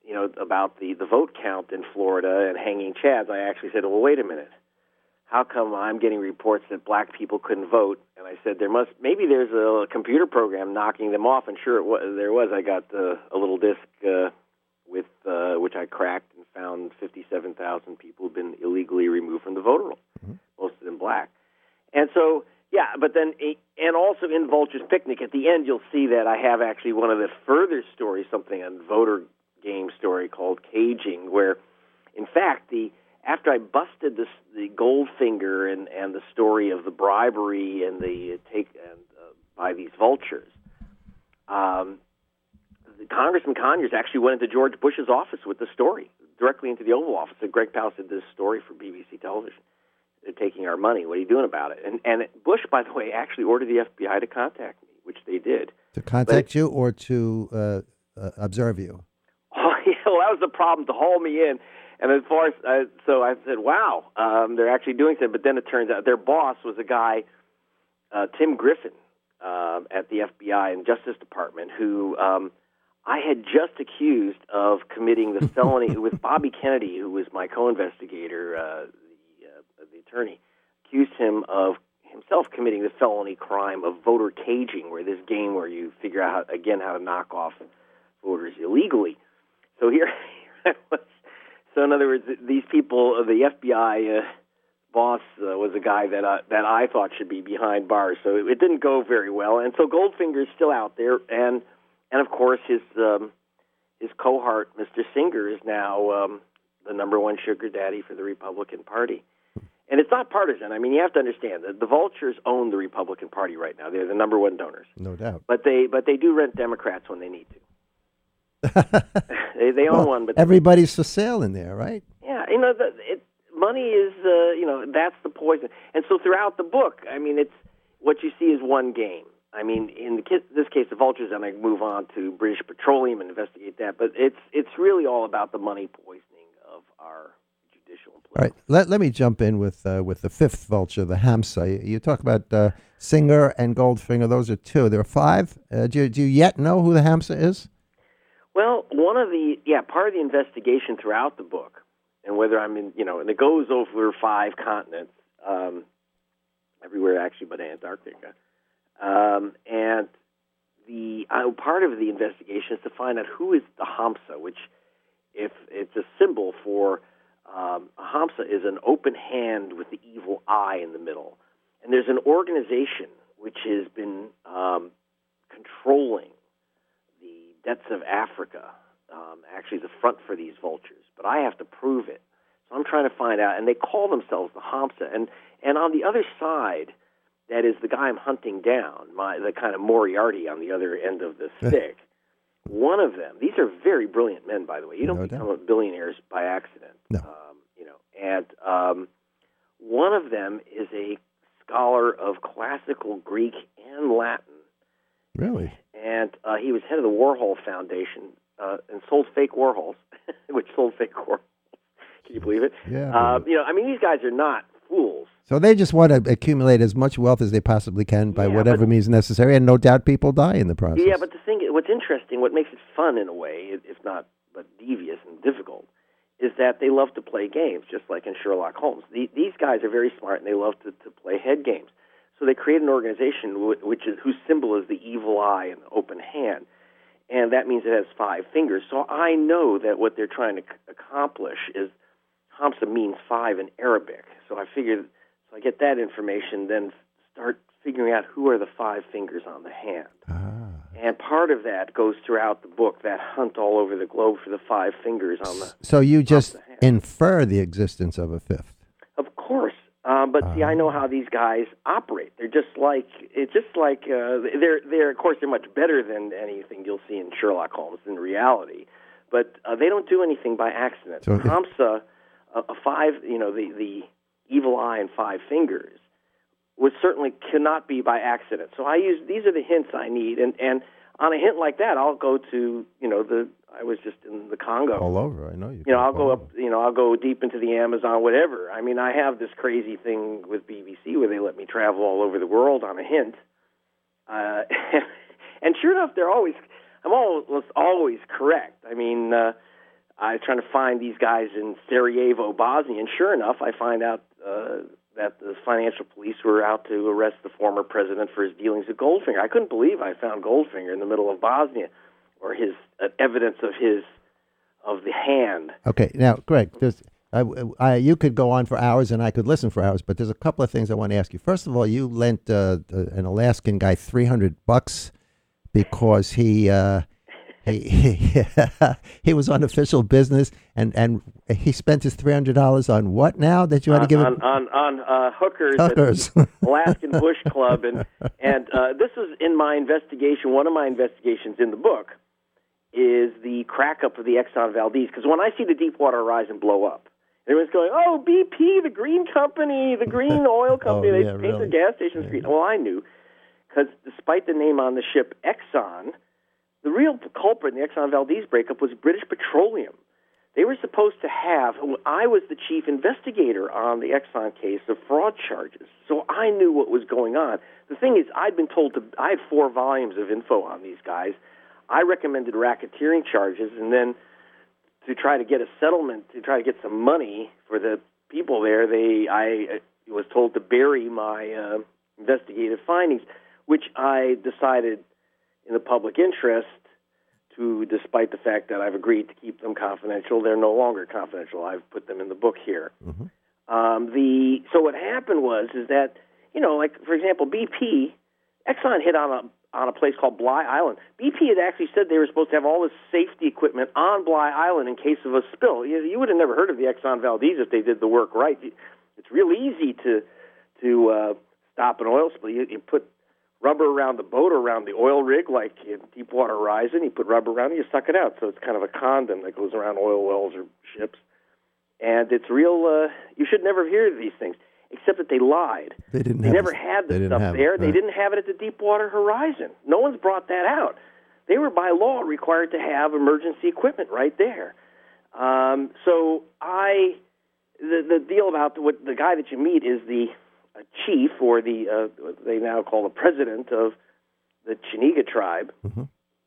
you know, about the, the vote count in Florida and hanging chads, I actually said, well, wait a minute. How come I'm getting reports that black people couldn't vote? And I said, there must, maybe there's a computer program knocking them off. And sure, it was, there was. I got uh, a little disc uh, with uh, which I cracked and found fifty-seven thousand people who've been illegally removed from the voter roll, mm-hmm. most of them black. And so, yeah, but then, and also in Vulture's Picnic, at the end, you'll see that I have actually one of the further stories, something on voter game story called Caging, where, in fact, the after I busted this, the Goldfinger and, and the story of the bribery and the take and, uh, by these vultures, um, the Congressman Conyers actually went into George Bush's office with the story, directly into the Oval Office. And Greg Palast did this story for B B C television. They're taking our money. What are you doing about it? And, and Bush, by the way, actually ordered the F B I to contact me, which they did. To contact but, you or to uh, uh, observe you? Oh, yeah, well, that was the problem, to haul me in. And as far as, uh, so I said, wow, um, they're actually doing something. But then it turns out their boss was a guy, uh, Tim Griffin, uh, at the F B I and Justice Department, who um, I had just accused of committing the felony with Bobby Kennedy, who was my co-investigator, uh, the, uh, the attorney, accused him of himself committing the felony crime of voter caging, where this game where you figure out, how, again, how to knock off voters illegally. So here, here I was. So in other words, these people, the F B I uh, boss uh, was a guy that uh, that I thought should be behind bars. So it, it didn't go very well. And so Goldfinger is still out there, and and of course his um, his cohort, Mister Singer, is now um, the number one sugar daddy for the Republican Party. And it's not partisan. I mean, you have to understand that the vultures own the Republican Party right now. They're the number one donors. No doubt. But they but they do rent Democrats when they need to. they they own well, one, but everybody's for sale in there, right? Yeah, you know, the, it, money is, uh, you know, that's the poison. And so throughout the book, I mean, it's what you see is one game. I mean, in the, this case, the vultures, and I move on to British Petroleum and investigate that. But it's it's really all about the money poisoning of our judicial and political. All right, let let me jump in with uh, with the fifth vulture, the Hamsa. You, you talk about uh, Singer and Goldfinger; those are two. There are five. Uh, do you, do you yet know who the Hamsa is? Well, one of the, yeah, part of the investigation throughout the book, and whether I'm in, you know, and it goes over five continents, um, everywhere actually but Antarctica. Um, and the uh, part of the investigation is to find out who is the Hamsa, which, if it's a symbol for, um, a Hamsa is an open hand with the evil eye in the middle. And there's an organization which has been um, controlling depths of Africa, um, actually the front for these vultures, but I have to prove it. So I'm trying to find out, and they call themselves the Hamsa. And and on the other side, that is the guy I'm hunting down, my the kind of Moriarty on the other end of the stick. One of them, these are very brilliant men, by the way. You don't no become doubt. billionaires by accident. No. Um, you know, and um, one of them is a scholar of classical Greek and Latin. Really? And uh, he was head of the Warhol Foundation uh, and sold fake Warhols, which sold fake Warhols. Can you believe it? Yeah. Uh, you know, I mean, these guys are not fools. So they just want to accumulate as much wealth as they possibly can by yeah, whatever but, means necessary, and no doubt people die in the process. Yeah, but the thing, what's interesting, what makes it fun in a way, if not but devious and difficult, is that they love to play games, just like in Sherlock Holmes. The, these guys are very smart, and they love to, to play head games. So they create an organization which is whose symbol is the evil eye and the open hand, and that means it has five fingers. So I know that what they're trying to c- accomplish is Hamsa means five in Arabic. So I figured, so I get that information, then start figuring out who are the five fingers on the hand. Ah. And part of that goes throughout the book, that hunt all over the globe for the five fingers on the. So you just infer the existence of a fifth. Of course. Um, but uh, see, I know how these guys operate. They're just like it's just like uh, they're they're of course they're much better than anything you'll see in Sherlock Holmes in reality, but uh, they don't do anything by accident. So Hamsa, a, a five, you know, the the evil eye and five fingers, was certainly cannot be by accident. So I use these are the hints I need, and and on a hint like that, I'll go to you know the. I was just in the Congo. All over, I know you. You know, I'll go up. You know, I'll go deep into the Amazon, whatever. I mean, I have this crazy thing with B B C where they let me travel all over the world on a hint. Uh, and sure enough, they're always. I'm almost always correct. I mean, uh, I was trying to find these guys in Sarajevo, Bosnia, and sure enough, I find out uh, that the financial police were out to arrest the former president for his dealings with Goldfinger. I couldn't believe I found Goldfinger in the middle of Bosnia, or his uh, evidence of his of the hand. Okay, now, Greg, there's, I, I, you could go on for hours and I could listen for hours, but there's a couple of things I want to ask you. First of all, you lent uh, an Alaskan guy three hundred bucks because he uh, he he, he was on official business, and, and he spent his three hundred dollars on what now that you had to give on, him? On, on, on uh, hookers, Hookers. at the Alaskan Bush Club. And, and uh, this is in my investigation, one of my investigations in the book, is the crack-up of the Exxon Valdez. Because when I see the Deepwater Horizon blow up, everyone's going, oh, B P, the green company, the green oil company, oh, they yeah, paint really? their gas stations yeah. green. Well, I knew, because despite the name on the ship Exxon, the real culprit in the Exxon Valdez breakup was British Petroleum. They were supposed to have, I was the chief investigator on the Exxon case of fraud charges, so I knew what was going on. The thing is, I'd been told to, I had four volumes of info on these guys. I recommended racketeering charges, and then to try to get a settlement, to try to get some money for the people there, they I was told to bury my uh, investigative findings, which I decided in the public interest to, despite the fact that I've agreed to keep them confidential, they're no longer confidential. I've put them in the book here. Mm-hmm. Um, the so what happened was is that, you know, like, for example, B P, Exxon hit on a on a place called Bly Island. B P had actually said they were supposed to have all this safety equipment on Bly Island in case of a spill. You, you would have never heard of the Exxon Valdez if they did the work right. It's real easy to to uh, stop an oil spill. You, you put rubber around the boat or around the oil rig, like in Deepwater Horizon. You put rubber around it, you suck it out. So it's kind of a condom that goes around oil wells or ships. And it's real, uh, you should never hear these things. Except that they lied. They didn't. They have never it. had They the didn't stuff have it, there. They right. didn't have it at the Deepwater Horizon. No one's brought that out. They were by law required to have emergency equipment right there. Um, so I, the the deal about what the guy that you meet is the uh, chief, or the uh, what they now call the president of the Chinega tribe mm-hmm.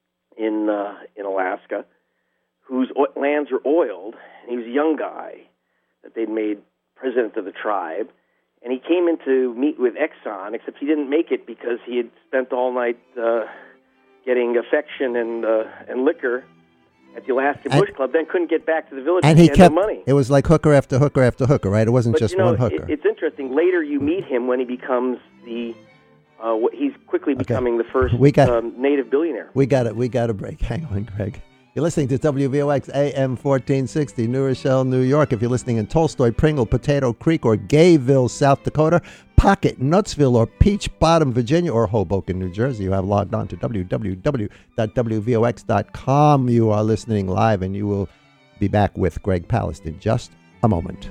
in uh, in Alaska, whose o- lands are oiled. And he was a young guy that they'd made president of the tribe. And he came in to meet with Exxon, except he didn't make it because he had spent all night uh, getting affection and uh, and liquor at the Alaskan And- Bush Club, then couldn't get back to the village And because he had kept, no money. it was like hooker after hooker after hooker, right? It wasn't But, just you know, one hooker. It, it's interesting. Later you meet him when he becomes the, uh, what- he's quickly becoming the first We got- um, native billionaire. We got it. We got a break. Hang on, Greg. You're listening to W V O X A M fourteen sixty, New Rochelle, New York. If you're listening in Tolstoy, Pringle, Potato Creek, or Gayville, South Dakota, Pocket, Nutsville, or Peach Bottom, Virginia, or Hoboken, New Jersey, you have logged on to w w w dot w v o x dot com. You are listening live, and you will be back with Greg Palast in just a moment.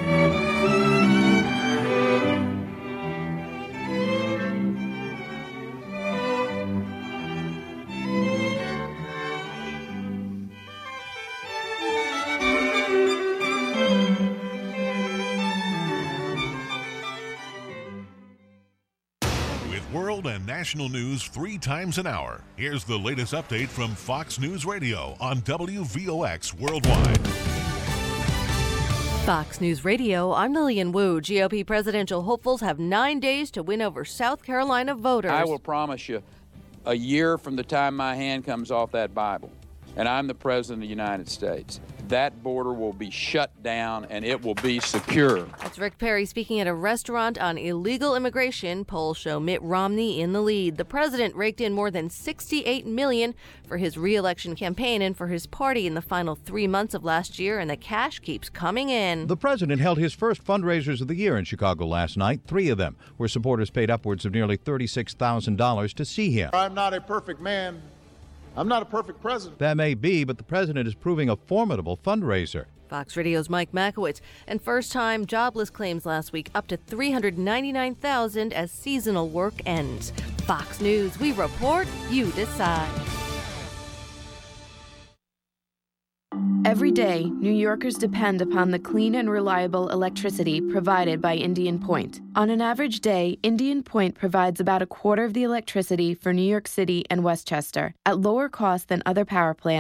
World and national news three times an hour. Here's the latest update from Fox News Radio on W V O X Worldwide. Fox News Radio, I'm Lillian Wu. G O P presidential hopefuls have nine days to win over South Carolina voters. I will promise you, a year from the time my hand comes off that Bible, and I'm the President of the United States, that border will be shut down and it will be secure. That's Rick Perry speaking at a restaurant on illegal immigration. Polls show Mitt Romney in the lead. The president raked in more than sixty-eight million dollars for his re-election campaign and for his party in the final three months of last year, and the cash keeps coming in. The president held his first fundraisers of the year in Chicago last night, three of them, where supporters paid upwards of nearly thirty-six thousand dollars to see him. I'm not a perfect man. I'm not a perfect president. That may be, but the president is proving a formidable fundraiser. Fox Radio's Mike Makowitz. And first-time jobless claims last week up to three hundred ninety-nine thousand as seasonal work ends. Fox News, we report, you decide. Every day, New Yorkers depend upon the clean and reliable electricity provided by Indian Point. On an average day, Indian Point provides about a quarter of the electricity for New York City and Westchester at lower cost than other power plants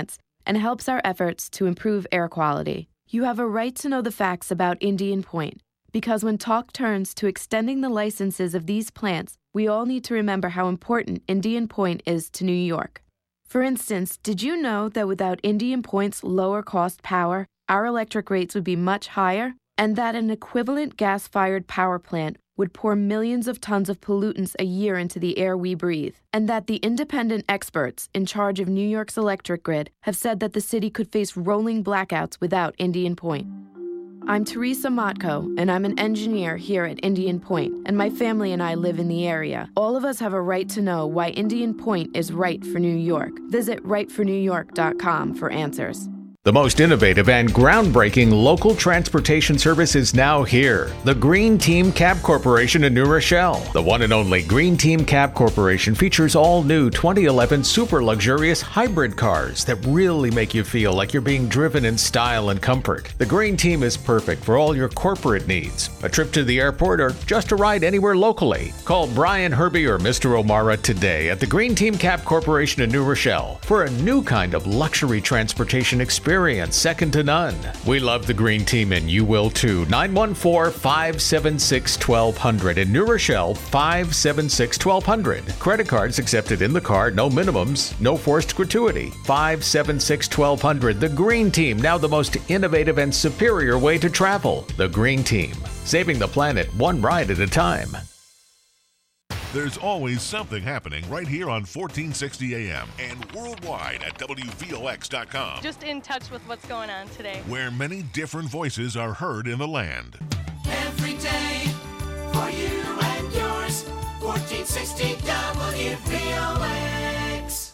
and helps our efforts to improve air quality. You have a right to know the facts about Indian Point, because when talk turns to extending the licenses of these plants, we all need to remember how important Indian Point is to New York. For instance, did you know that without Indian Point's lower cost power, our electric rates would be much higher, and that an equivalent gas-fired power plant would pour millions of tons of pollutants a year into the air we breathe, and that the independent experts in charge of New York's electric grid have said that the city could face rolling blackouts without Indian Point? I'm Teresa Motko, and I'm an engineer here at Indian Point, and my family and I live in the area. All of us have a right to know why Indian Point is right for New York. Visit right for new york dot com for answers. The most innovative and groundbreaking local transportation service is now here. The Green Team Cab Corporation in New Rochelle. The one and only Green Team Cab Corporation features all new twenty eleven super luxurious hybrid cars that really make you feel like you're being driven in style and comfort. The Green Team is perfect for all your corporate needs, a trip to the airport, or just a ride anywhere locally. Call Brian Herbie or Mister O'Mara today at the Green Team Cab Corporation in New Rochelle for a new kind of luxury transportation experience. Second to none. We love the Green Team, and you will too. nine one four, five seven six, one two zero zero. In New Rochelle, five seven six, one two zero zero. Credit cards accepted in the car, no minimums, no forced gratuity. five seven six, one two zero zero. The Green Team, now the most innovative and superior way to travel. The Green Team, saving the planet one ride at a time. There's always something happening right here on fourteen sixty A M and worldwide at W V O X dot com. Just in touch with what's going on today. Where many different voices are heard in the land. Every day for you and yours. fourteen sixty W V O X.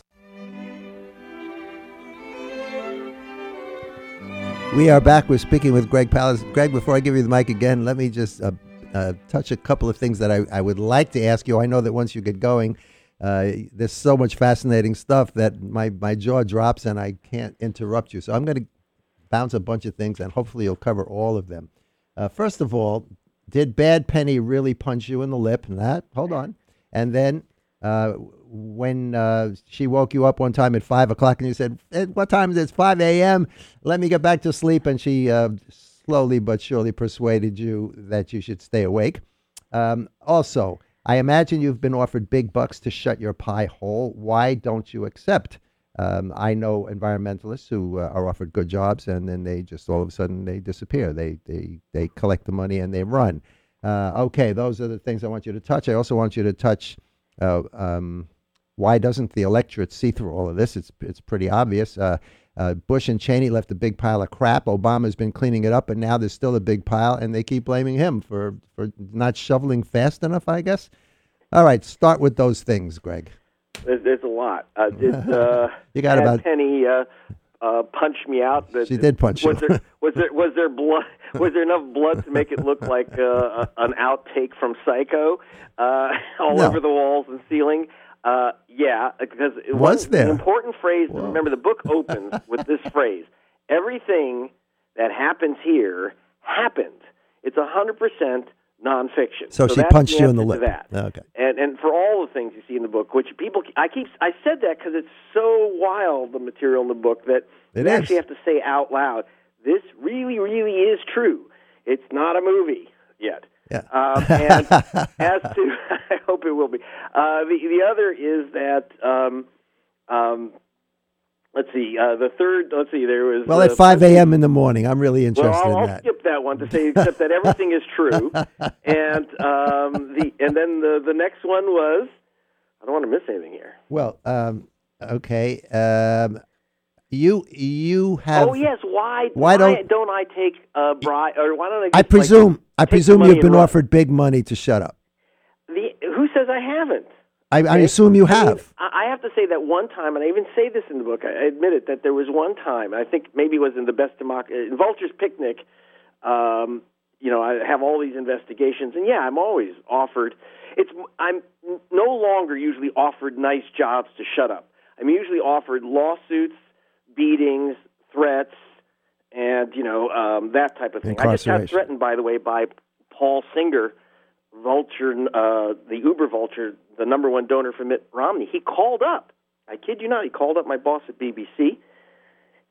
We are back. We're speaking with Greg Palast. Greg, before I give you the mic again, let me just uh, uh, touch a couple of things that I, I would like to ask you. I know that once you get going, uh, there's so much fascinating stuff that my, my jaw drops and I can't interrupt you. So I'm going to bounce a bunch of things and hopefully you'll cover all of them. Uh, first of all, did Bad Penny really punch you in the lip? That, hold on. And then uh, when uh, she woke you up one time at five o'clock and you said, hey, what time is it? It's five a.m. Let me get back to sleep. And she uh, slowly but surely persuaded you that you should stay awake. Um, also, I imagine you've been offered big bucks to shut your pie hole. Why don't you accept? Um, I know environmentalists who uh, are offered good jobs and then they just all of a sudden they disappear. They they they collect the money and they run. Uh, okay, those are the things I want you to touch. I also want you to touch uh, um, why doesn't the electorate see through all of this? It's it's pretty obvious. Uh, uh, Bush and Cheney left a big pile of crap. Obama's been cleaning it up, and now there's still a big pile, and they keep blaming him for, for not shoveling fast enough, I guess. All right, start with those things, Greg. There's, there's a lot. Uh, did uh, you got Bad about Penny uh, uh, punch me out? That, She did punch was you. There, was there was there blood? Was there enough blood to make it look like uh, an outtake from Psycho, uh, all No. over the walls and ceiling? Uh, yeah, because it Was there? an important phrase. To remember, the book opens with this phrase: "Everything that happens here happened." It's a hundred percent nonfiction. So she that's punched you in the answer to lip. that. Okay. And and for all the things you see in the book, which people, I keep, I said that because it's so wild, the material in the book, that It you is. actually have to say out loud, this really, really is true. It's not a movie yet. Yeah. Um, and as to, I hope it will be. Uh, the the other is that, um, um, let's see, uh, the third, let's see, there was. Well, uh, at five a.m. in the morning, I'm really well, interested I'll, I'll in that. skip that one to say except that everything is true, and um, the and then the the next one was, I don't want to miss anything here. Well, um, okay. Um, you you have. Oh yes, why Why don't- don't I take a bribe, or why don't I? Just, I presume like, I take the presume money you've been and run? offered big money to shut up. The who says I haven't? I, I Okay? assume you I mean, have. I I have to say that one time, and I even say this in the book, I admit it, that there was one time, I think maybe it was in the Best Democracy, in Vulture's Picnic, um, you know, I have all these investigations, and yeah, I'm always offered, it's I'm no longer usually offered nice jobs to shut up. I'm usually offered lawsuits, beatings, threats, and, you know, um, that type of thing. I just got Incarceration. threatened, by the way, by Paul Singer, Vulture, uh, the Uber Vulture, the number one donor for Mitt Romney. He called up. I kid you not. He called up my boss at B B C,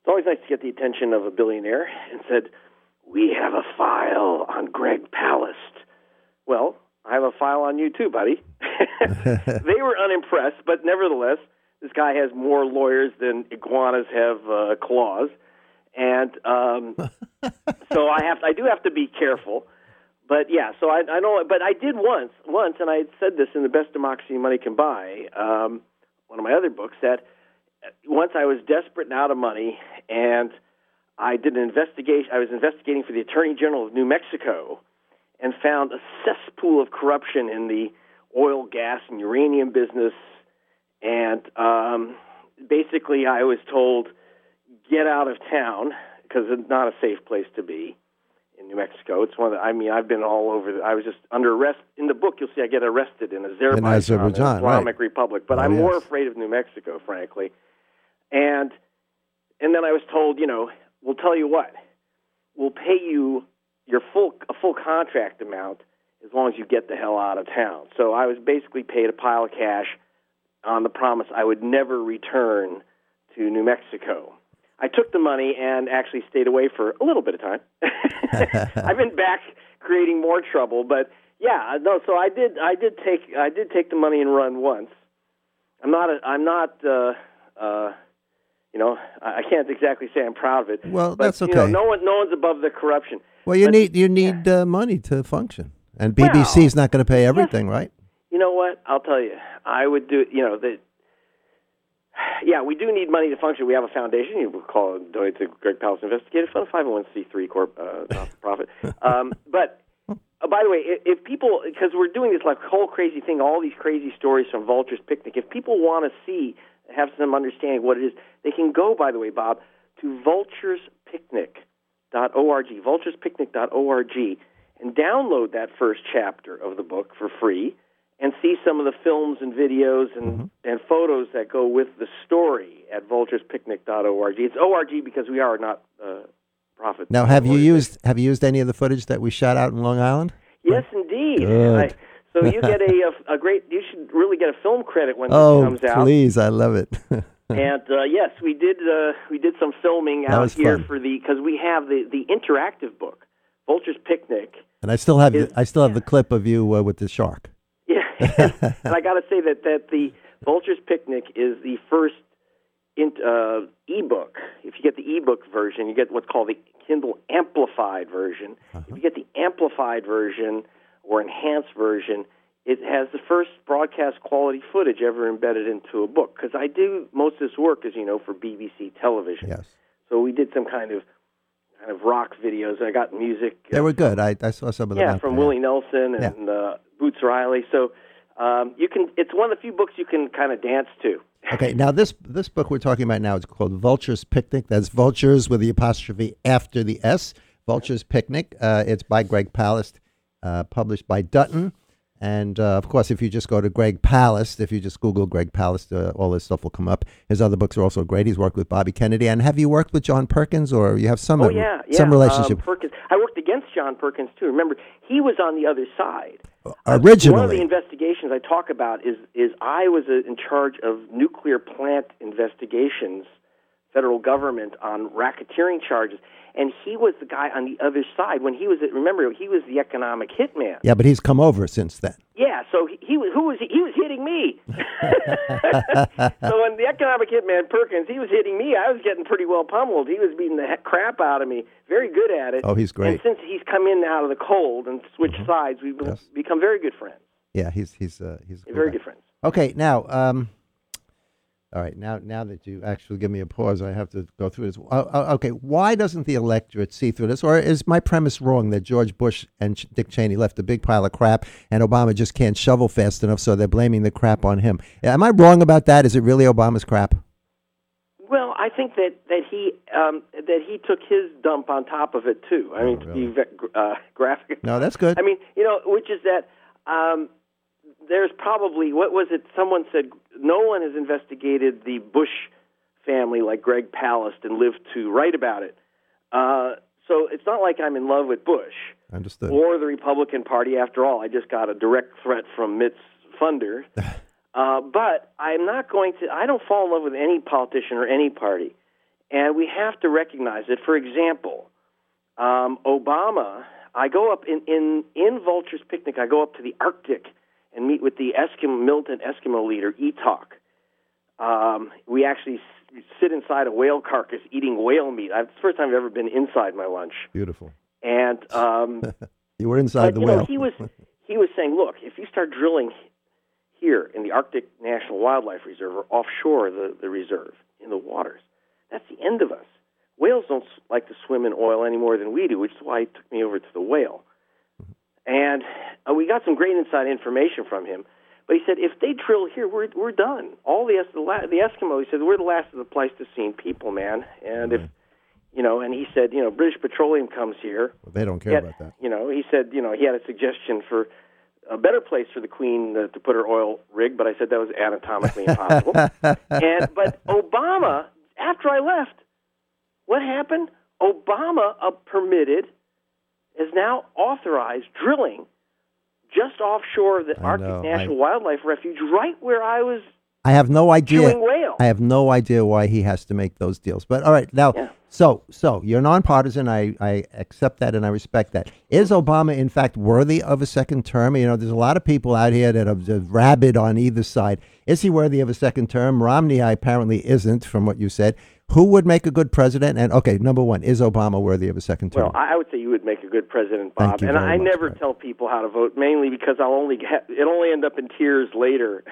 it's always nice to get the attention of a billionaire, and said, "We have a file on Greg Palast." Well, I have a file on you too, buddy. They were unimpressed, but nevertheless, this guy has more lawyers than iguanas have uh, claws, and um, so I have I do have to be careful. But yeah, so I, I know. But I did once, once, and I had said this in The Best Democracy Money Can Buy, um, one of my other books, that once I was desperate and out of money, and I did an investigation. I was investigating for the Attorney General of New Mexico, and found a cesspool of corruption in the oil, gas, and uranium business. And um, basically, I was told, get out of town, because it's not a safe place to be in New Mexico. It's one of the, I mean, I've been all over. The, I was just under arrest. In the book, you'll see I get arrested in Azerbaijan, in Azerbaijan, an Islamic right. Republic. But Oh, I'm yes. more afraid of New Mexico, frankly. And and then I was told, you know, we'll tell you what, we'll pay you your full a full contract amount as long as you get the hell out of town. So I was basically paid a pile of cash on the promise I would never return to New Mexico. I took the money and actually stayed away for a little bit of time. I've been back creating more trouble, but yeah, no. So I did. I did take. I did take the money and run once. I'm not. A, I'm not. Uh, uh, you know, I I can't exactly say I'm proud of it. Well, but, that's You know, okay. no one. No one's above the corruption. Well, you But- need you need uh, money to function, and B B C's not going to pay everything, right? You know what? I'll tell you. I would do. You know that. Yeah, we do need money to function. We have a foundation. You would call it donate to Greg Palast Investigative Fund, five oh one c three corp, uh, not-for-profit. Um, but uh, by the way, if, if people, because we're doing this like whole crazy thing, all these crazy stories from Vulture's Picnic. If people want to see, have some understanding of what it is, they can go. By the way, Bob, to vultures picnic dot org, vultures picnic dot org, and download that first chapter of the book for free, and see some of the films and videos and, Mm-hmm. and photos that go with the story at vultures picnic dot org. It's O R G because we are not uh, profit. Now, have you used have you used any of the footage that we shot out in Long Island? Yes, indeed. Good. I, so you get a, a a great. You should really get a film credit when Oh, this comes out. please, I love it. And uh, yes, we did. Uh, we did some filming That out was here fun. for the because we have the, the interactive book, Vulture's Picnic. And I still have Is- the, I still have the clip of you uh, with the shark. Yeah, and I got to say that, that the Vulture's Picnic is the first in, uh, ebook. If you get the ebook version, you get what's called the Kindle Amplified version. Uh-huh. If you get the Amplified version or enhanced version, it has the first broadcast quality footage ever embedded into a book. Because I do most of this work, as you know, for B B C television. Yes. So we did some kind of kind of rock videos. I got music. They were good. I, I saw some of them. Yeah, out from there. Willie Nelson and uh, Boots Riley. So um, you can. It's one of the few books you can kind of dance to. Okay, now this this book we're talking about now is called Vulture's Picnic. That's Vultures with the apostrophe after the S. Vulture's Picnic. Uh, it's by Greg Palast, uh, published by Dutton. And, uh, of course, if you just go to Greg Palast, if you just Google Greg Palast, uh, all this stuff will come up. His other books are also great. He's worked with Bobby Kennedy. And have you worked with John Perkins, or you have some, Oh yeah, yeah. some relationship? Um, Perkins. I worked against John Perkins too. Remember, he was on the other side. Originally. One of the investigations I talk about is is I was uh, in charge of nuclear plant investigations, federal government on racketeering charges, and he was the guy on the other side. When he was, remember, he was the economic hitman. Yeah, but he's come over since then. Yeah, so he, he was who was he, he was hitting me. So when the economic hitman Perkins, he was hitting me. I was getting pretty well pummeled. He was beating the heck crap out of me. Very good at it. Oh, he's great. And since he's come in out of the cold and switched sides, we've been, Yes. become very good friends. Yeah, he's he's uh, he's a cool Very guy. good friends. Okay, now, um, all right, now now that you actually give me a pause, I have to go through this. Uh, uh, okay, why doesn't the electorate see through this, or is my premise wrong that George Bush and Ch- Dick Cheney left a big pile of crap, and Obama just can't shovel fast enough, so they're blaming the crap on him? Am I wrong about that? Is it really Obama's crap? Well, I think that that he um, that he took his dump on top of it too. I mean, to be ve- uh, graphic. No, that's good. I mean, you know, which is that um, there's probably, what was it? Someone said no one has investigated the Bush family like Greg Palast and lived to write about it. Uh, so it's not like I'm in love with Bush Understood. or the Republican Party. After all, I just got a direct threat from Mitt's funder. Uh, but I'm not going to, I don't fall in love with any politician or any party. And we have to recognize that, for example, um, Obama, I go up in, in, in Vulture's Picnic, I go up to the Arctic and meet with the Eskimo, militant Eskimo leader, Etok. Um, we actually s- sit inside a whale carcass eating whale meat. I've, it's the first time I've ever been inside my lunch. Beautiful. And um, you were inside but, the you whale. know, he was he was saying, look, if you start drilling here in the Arctic National Wildlife Reserve or offshore the, the reserve in the waters, that's the end of us. Whales don't like to swim in oil any more than we do, which is why he took me over to the whale. And uh, we got some great inside information from him. But he said, if they drill here, we're we're done. All the the, la- the Eskimo, he said, we're the last of the Pleistocene people, man. And if you know, and he said, you know, British Petroleum comes here. Well, they don't care he had, about that. You know, he said, you know, he had a suggestion for a better place for the Queen uh, to put her oil rig, but I said that was anatomically impossible. And but Obama, after I left, what happened? Obama uh, permitted, is now authorized drilling just offshore of the I Arctic know, National I- Wildlife Refuge, right where I was. I have no idea. Chewing whale. I have no idea why he has to make those deals. But all right, now, so so you're nonpartisan. I, I accept that and I respect that. Is Obama, in fact, worthy of a second term? You know, there's a lot of people out here that are just rabid on either side. Is he worthy of a second term? Romney apparently isn't, from what you said. Who would make a good president? And okay, number one, is Obama worthy of a second term? Well, I would say you would make a good president, Bob. Thank you and very I much, never tell people how to vote, mainly because I'll only get, it'll only end up in tears later.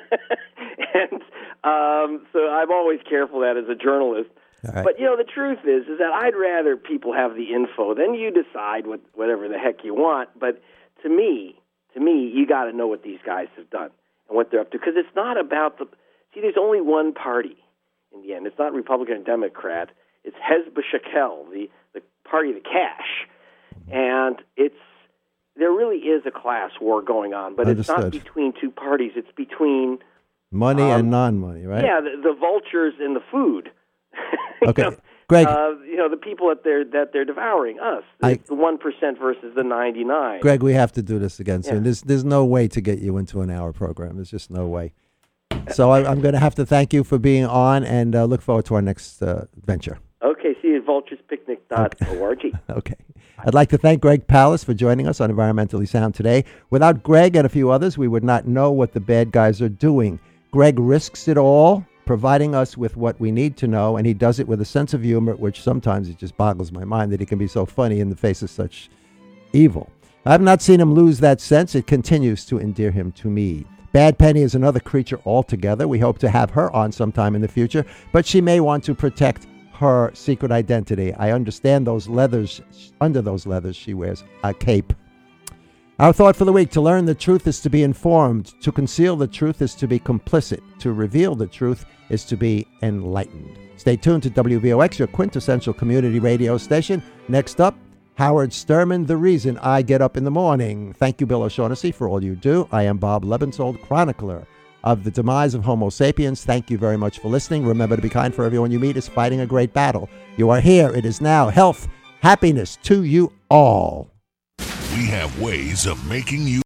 and um, so I'm always careful of that as a journalist. All right. But you know, the truth is, is that I'd rather people have the info. Then you decide what whatever the heck you want. But to me, to me, you got to know what these guys have done and what they're up to, because it's not about the. See, there's only one party. In the end, it's not Republican or Democrat. It's Hezbollah Shekel, the, the party of the cash. And it's there really is a class war going on, but it's not Understood. between two parties. It's between Money um, and non-money, right? yeah, the, the vultures and the food. Okay, you know, Greg. uh, you know the people that they're that they're devouring us. I- It's the one percent versus the ninety-nine. Greg, we have to do this again soon. Yeah. There's there's no way to get you into an hour program. There's just no way. So I, I'm going to have to thank you for being on, and uh, look forward to our next uh, venture. Okay, see you at vultures picnic dot org. Okay. I'd like to thank Greg Palast for joining us on Environmentally Sound today. Without Greg and a few others, we would not know what the bad guys are doing. Greg risks it all, providing us with what we need to know, and he does it with a sense of humor, which sometimes it just boggles my mind that he can be so funny in the face of such evil. I've not seen him lose that sense. It continues to endear him to me. Bad Penny is another creature altogether. We hope to have her on sometime in the future, but she may want to protect her secret identity. I understand those leathers, under those leathers she wears a cape. Our thought for the week: to learn the truth is to be informed. To conceal the truth is to be complicit. To reveal the truth is to be enlightened. Stay tuned to W V O X, your quintessential community radio station. Next up, Howard Sturman, The Reason I Get Up in the Morning. Thank you, Bill O'Shaughnessy, for all you do. I am Bob Lebensold, chronicler of the demise of Homo sapiens. Thank you very much for listening. Remember to be kind, for everyone you meet is fighting a great battle. You are here. It is now. Health, happiness to you all. We have ways of making you